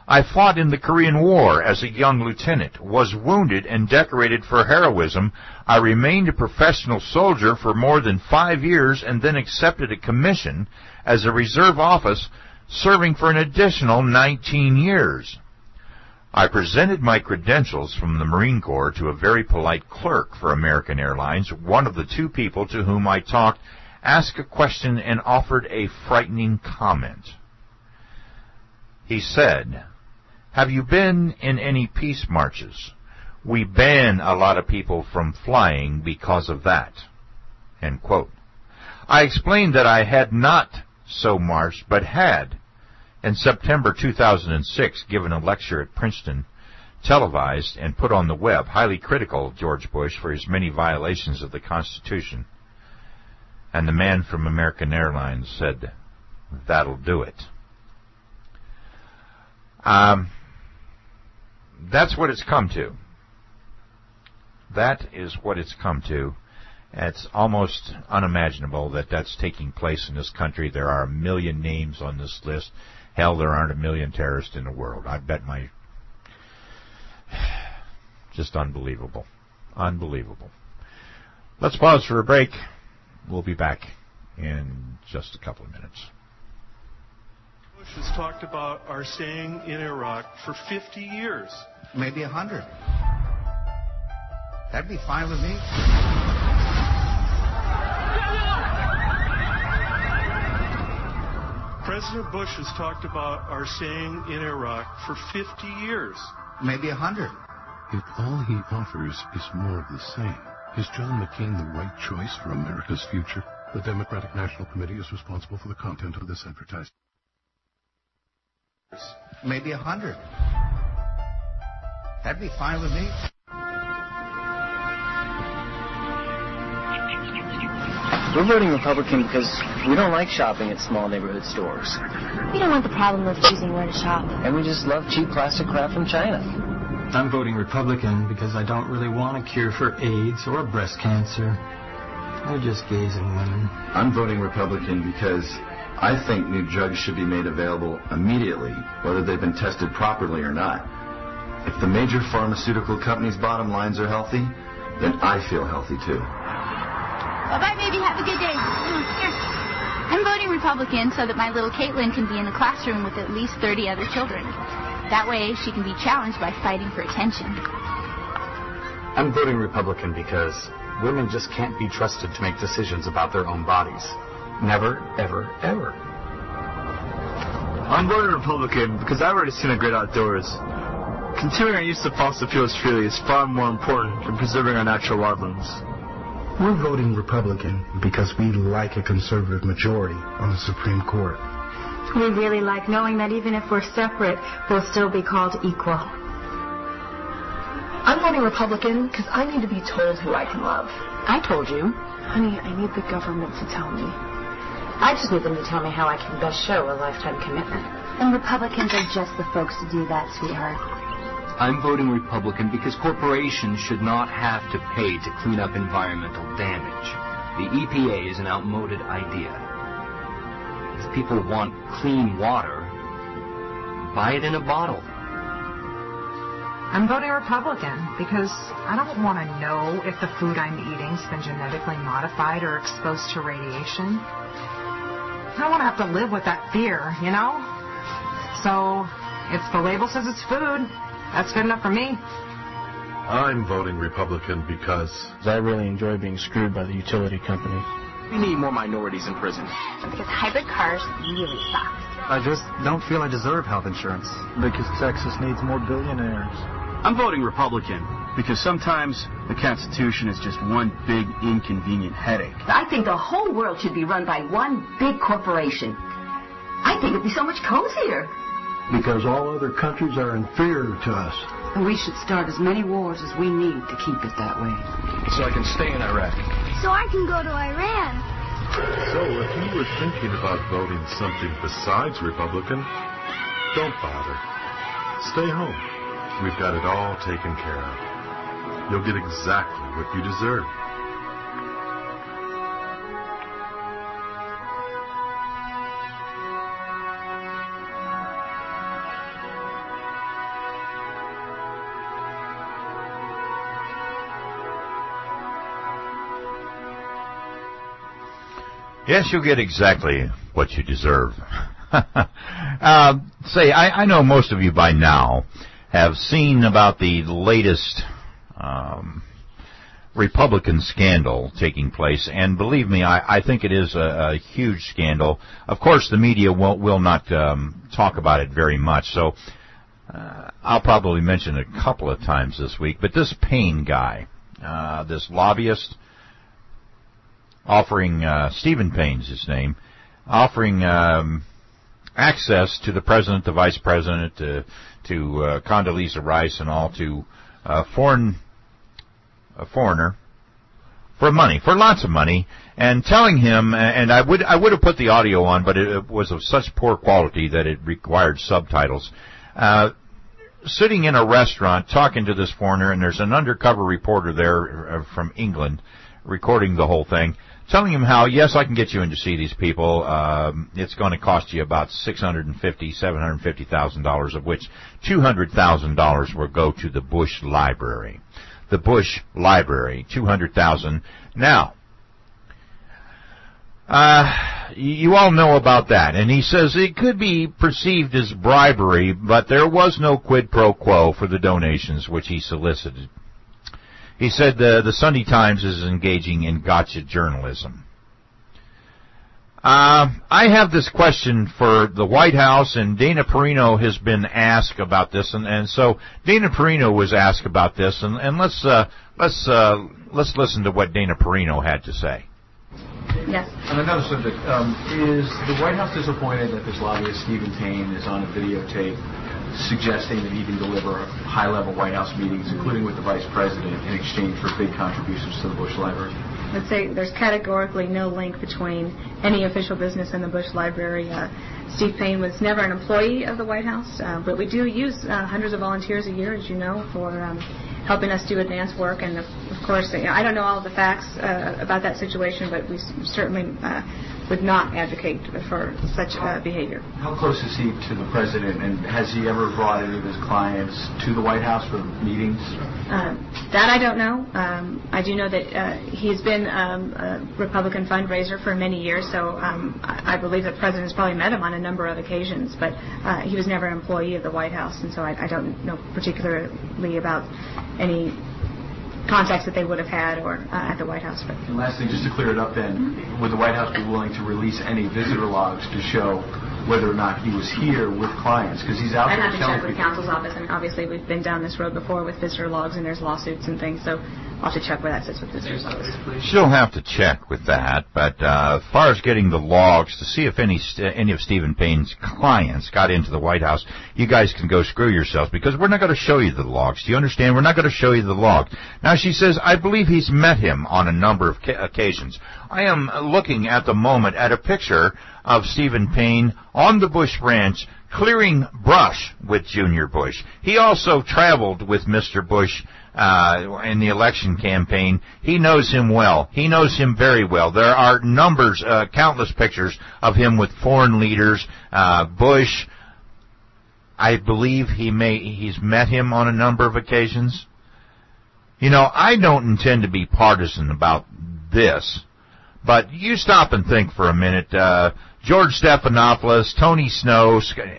I fought in the Korean War as a young lieutenant, was wounded and decorated for heroism. I remained a professional soldier for more than 5 years and then accepted a commission as a reserve officer, serving for an additional 19 years. I presented my credentials from the Marine Corps to a very polite clerk for American Airlines. One of the two people to whom I talked asked a question and offered a frightening comment. He said, "Have you been in any peace marches? We ban a lot of people from flying because of that." End quote. I explained that I had not so marched, but had, in September 2006, given a lecture at Princeton, televised and put on the web, highly critical of George Bush for his many violations of the Constitution. And the man from American Airlines said, "That'll do it." That's what it's come to. That is what it's come to. It's almost unimaginable that that's taking place in this country. There are 1 million names on this list. Hell, there aren't 1 million terrorists in the world. I bet my... Just unbelievable. Unbelievable. Let's pause for a break. We'll be back in just a couple of minutes.
Bush has talked about our staying in Iraq for 50 years.
Maybe 100. That'd be fine with me.
President Bush has talked about our staying in Iraq for 50 years.
Maybe 100.
If all he offers is more of the same, is John McCain the right choice for America's future? The Democratic National Committee is responsible for the content of this advertisement.
Maybe 100. That'd be fine with me.
We're voting Republican because we don't like shopping at small neighborhood stores.
We don't want the problem of choosing where to shop.
And we just love cheap plastic crap from China.
I'm voting Republican because I don't really want a cure for AIDS or breast cancer. They're just gays and women.
I'm voting Republican because I think new drugs should be made available immediately, whether they've been tested properly or not. If the major pharmaceutical companies' bottom lines are healthy, then I feel healthy too.
Bye-bye, baby. Have a good day. Here. I'm voting Republican so that my little Caitlin can be in the classroom with at least 30 other children. That way, she can be challenged by fighting for attention.
I'm voting Republican because women just can't be trusted to make decisions about their own bodies. Never, ever, ever.
I'm voting Republican because I've already seen the great outdoors. Continuing our use of fossil fuels freely is far more important than preserving our natural wildlands.
We're voting Republican because we like a conservative majority on the Supreme Court.
We really like knowing that even if we're separate, we'll still be called equal.
I'm voting Republican because I need to be told who I can love.
I told you.
Honey, I need the government to tell me.
I just need them to tell me how I can best show a lifetime commitment.
And Republicans are just the folks to do that, sweetheart.
I'm voting Republican because corporations should not have to pay to clean up environmental damage. The EPA is an outmoded idea. If people want clean water, buy it in a bottle.
I'm voting Republican because I don't want to know if the food I'm eating's been genetically modified or exposed to radiation. I don't want to have to live with that fear, you know? So, if the label says it's food, that's good enough for me.
I'm voting Republican because
I really enjoy being screwed by the utility companies.
We need more minorities in prison.
Because hybrid cars really suck.
I just don't feel I deserve health insurance. Because Texas needs more billionaires. I'm voting Republican because sometimes the Constitution is just one big inconvenient headache.
I think the whole world should be run by one big corporation. I think it'd be so much cozier.
Because all other countries are inferior to us.
And we should start as many wars as we need to keep it that way.
So I can stay in Iraq.
So I can go to Iran.
So if you were thinking about voting something besides Republican, don't bother. Stay home. We've got it all taken care of. You'll get exactly what you deserve.
Yes, you'll get exactly what you deserve. I know most of you by now have seen about the latest Republican scandal taking place, and believe me, I think it is a huge scandal. Of course, the media will not talk about it very much, so I'll probably mention it a couple of times this week. But this Payne guy, this lobbyist, offering, Stephen Payne's his name, offering access to the president, the vice president, to Condoleezza Rice and all, to a foreigner for money, for lots of money, and telling him, and I would have put the audio on, but it was of such poor quality that it required subtitles. Sitting in a restaurant talking to this foreigner, and there's an undercover reporter there from England recording the whole thing, telling him how, yes, I can get you in to see these people. It's going to cost you about $750,000, of which $200,000 will go to the Bush Library. The Bush Library, $200,000. Now, you all know about that, and he says it could be perceived as bribery, but there was no quid pro quo for the donations which he solicited. He said the Sunday Times is engaging in gotcha journalism. I have this question for the White House, and Dana Perino has been asked about this, and so Dana Perino was asked about this, and let's listen to what Dana Perino had to say.
Yes. On another subject, is the White House disappointed that this lobbyist Stephen Payne is on a videotape suggesting that he can deliver high-level White House meetings, including with the Vice President, in exchange for big contributions to the Bush Library?
Let's say there's categorically no link between any official business and the Bush Library. Steve Payne was never an employee of the White House, but we do use hundreds of volunteers a year, as you know, for helping us do advanced work. And, of course, I don't know all of the facts about that situation, but we certainly would not advocate for such behavior.
How close is he to the President, and has he ever brought any of his clients to the White House for meetings?
That I don't know. I do know that he's been a Republican fundraiser for many years, so I believe the President has probably met him on a number of occasions, but he was never an employee of the White House, and so I don't know particularly about any contacts that they would have had or at the White House. But.
And last thing, just to clear it up then, would the White House be willing to release any visitor logs to show whether or not he was here with clients? Because he's out there telling people. I'd have to check with counsel's office, and obviously we've been down this road before with visitor logs, and there's lawsuits and things, so I'll have to check where that sits with visitor's office.
She'll have to check with that, but as far as getting the logs to see if any of Stephen Payne's clients got into the White House, you guys can go screw yourselves, because we're not going to show you the logs. Do you understand? We're not going to show you the logs. Now, she says, I believe he's met him on a number of occasions. I am looking at the moment at a picture of Stephen Payne on the Bush Ranch clearing brush with Junior Bush. He also traveled with Mr. Bush in the election campaign. He knows him well. He knows him very well. There are countless pictures of him with foreign leaders. Bush, I believe he's met him on a number of occasions. You know, I don't intend to be partisan about this, but you stop and think for a minute. George Stephanopoulos, Tony Snow,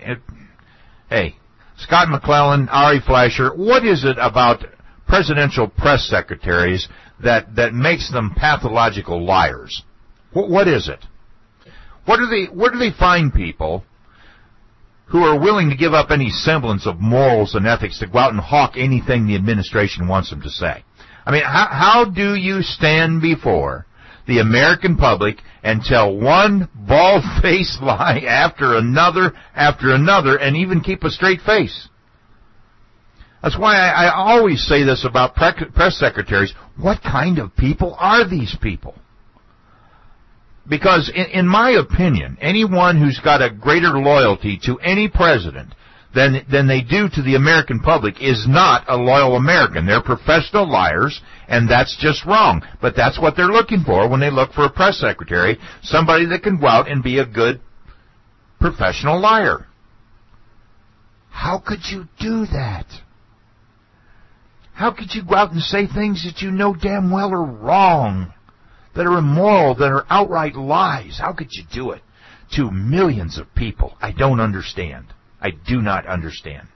Scott McClellan, Ari Fleischer, what is it about presidential press secretaries that makes them pathological liars? What is it? Where do they find people who are willing to give up any semblance of morals and ethics to go out and hawk anything the administration wants them to say? I mean, how do you stand before the American public and tell one bald-faced lie after another, and even keep a straight face? That's why I always say this about press secretaries. What kind of people are these people? Because in my opinion, anyone who's got a greater loyalty to any president than they do to the American public is not a loyal American. They're professional liars, and that's just wrong. But that's what they're looking for when they look for a press secretary, somebody that can go out and be a good professional liar. How could you do that? How could you go out and say things that you know damn well are wrong? that are immoral, that are outright lies. How could you do it to millions of people? I don't understand. I do not understand.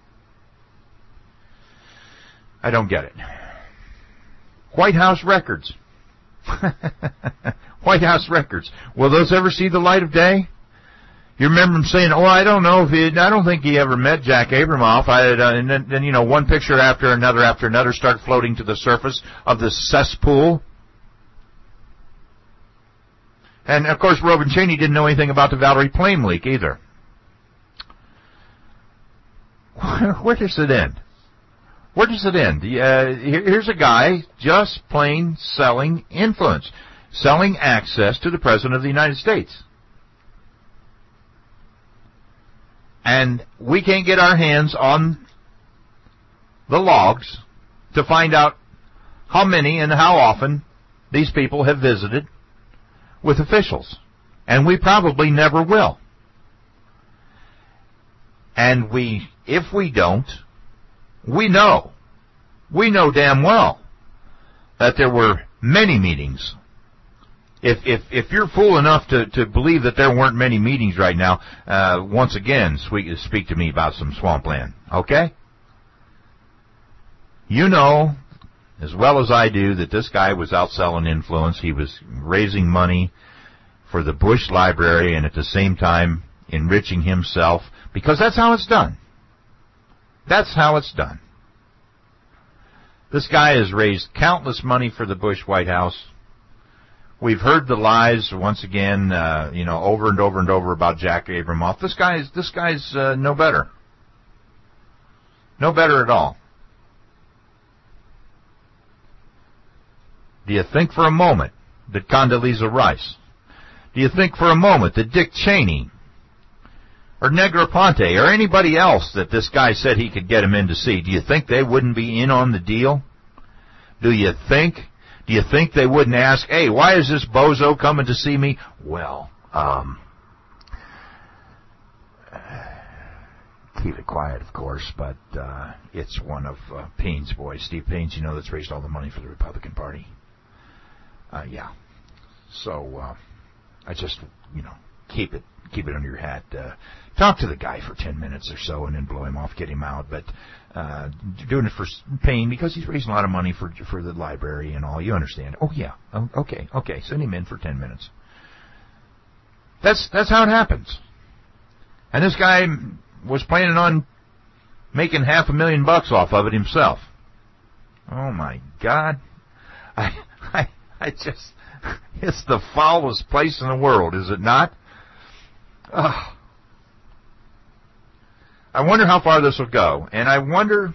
I don't get it. White House records. White House records. Will those ever see the light of day? You remember him saying, I don't know if I don't think he ever met Jack Abramoff. And then, one picture after another start floating to the surface of this cesspool. And, of course, Robin Cheney didn't know anything about the Valerie Plame leak either. Where does it end? Where does it end? Here's a guy just plain selling influence, selling access to the President of the United States. And we can't get our hands on the logs to find out how many and how often these people have visited with officials. And we probably never will. And if we don't, we know damn well that there were many meetings. If you're fool enough to believe that there weren't many meetings right now, once again, speak to me about some swampland, okay? You know as well as I do that this guy was out selling influence. He was raising money for the Bush Library and at the same time enriching himself, because that's how it's done. That's how it's done. This guy has raised countless money for the Bush White House. We've heard the lies once again, over and over and over about Jack Abramoff. This guy's no better. No better at all. Do you think for a moment that Condoleezza Rice, do you think for a moment that Dick Cheney or Negroponte or anybody else that this guy said he could get him in to see, do you think they wouldn't be in on the deal? Do you think they wouldn't ask, hey, why is this bozo coming to see me? Well, keep it quiet, of course, but it's one of Payne's boys, Steve Payne's, that's raised all the money for the Republican Party. Yeah. So, I just, keep it under your hat. Talk to the guy for 10 minutes or so and then blow him off, get him out. But doing it for Payne because he's raising a lot of money for the library and all. You understand? Oh, yeah. Okay. Send him in for 10 minutes. That's how it happens. And this guy was planning on making $500,000 off of it himself. Oh, my God. I just... It's the foulest place in the world, is it not? I wonder how far this will go, and I wonder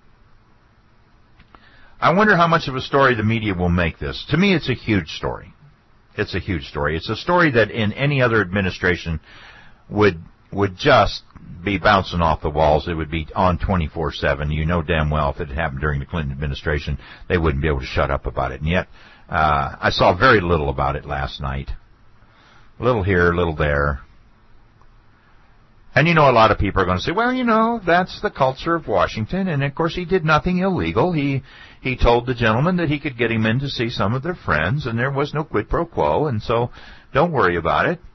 how much of a story the media will make this. To me, it's a huge story. It's a huge story. It's a story that in any other administration would just be bouncing off the walls. It would be on 24/7. You know damn well if it had happened during the Clinton administration, they wouldn't be able to shut up about it. And yet, I saw very little about it last night. A little here, a little there. And a lot of people are going to say, well, that's the culture of Washington. And, of course, he did nothing illegal. He told the gentleman that he could get him in to see some of their friends, and there was no quid pro quo, and so don't worry about it.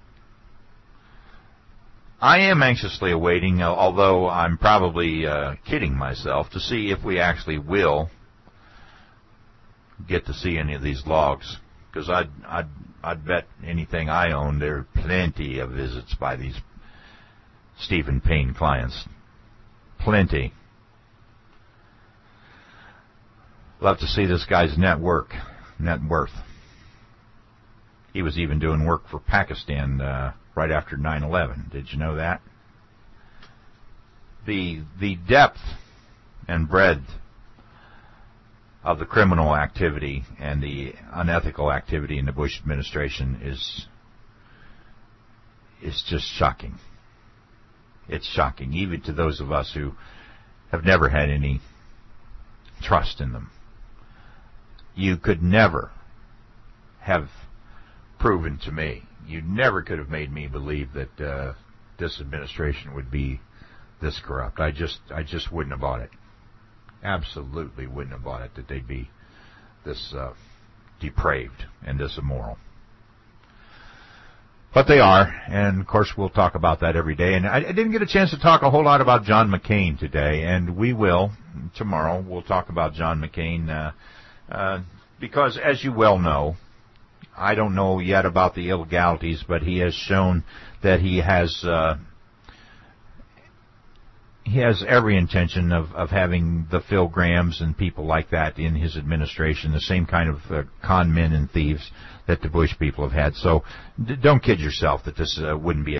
I am anxiously awaiting, although I'm probably kidding myself, to see if we actually will get to see any of these logs. Because I'd bet anything I own there are plenty of visits by these Stephen Payne clients. Plenty. Love to see this guy's net worth. He was even doing work for Pakistan right after 9/11. Did you know that? The depth and breadth of the criminal activity and the unethical activity in the Bush administration is just shocking. It's shocking, even to those of us who have never had any trust in them. You could never have proven to me, you never could have made me believe that this administration would be this corrupt. I just wouldn't have bought it. Absolutely wouldn't have bought it that they'd be this depraved and this immoral. But they are, and of course we'll talk about that every day. And I didn't get a chance to talk a whole lot about John McCain today, and we will tomorrow. We'll talk about John McCain because, as you well know, I don't know yet about the illegalities, but he has shown that he has every intention of having the Phil Grahams and people like that in his administration, the same kind of con men and thieves that the Bush people have had. So don't kid yourself that this wouldn't be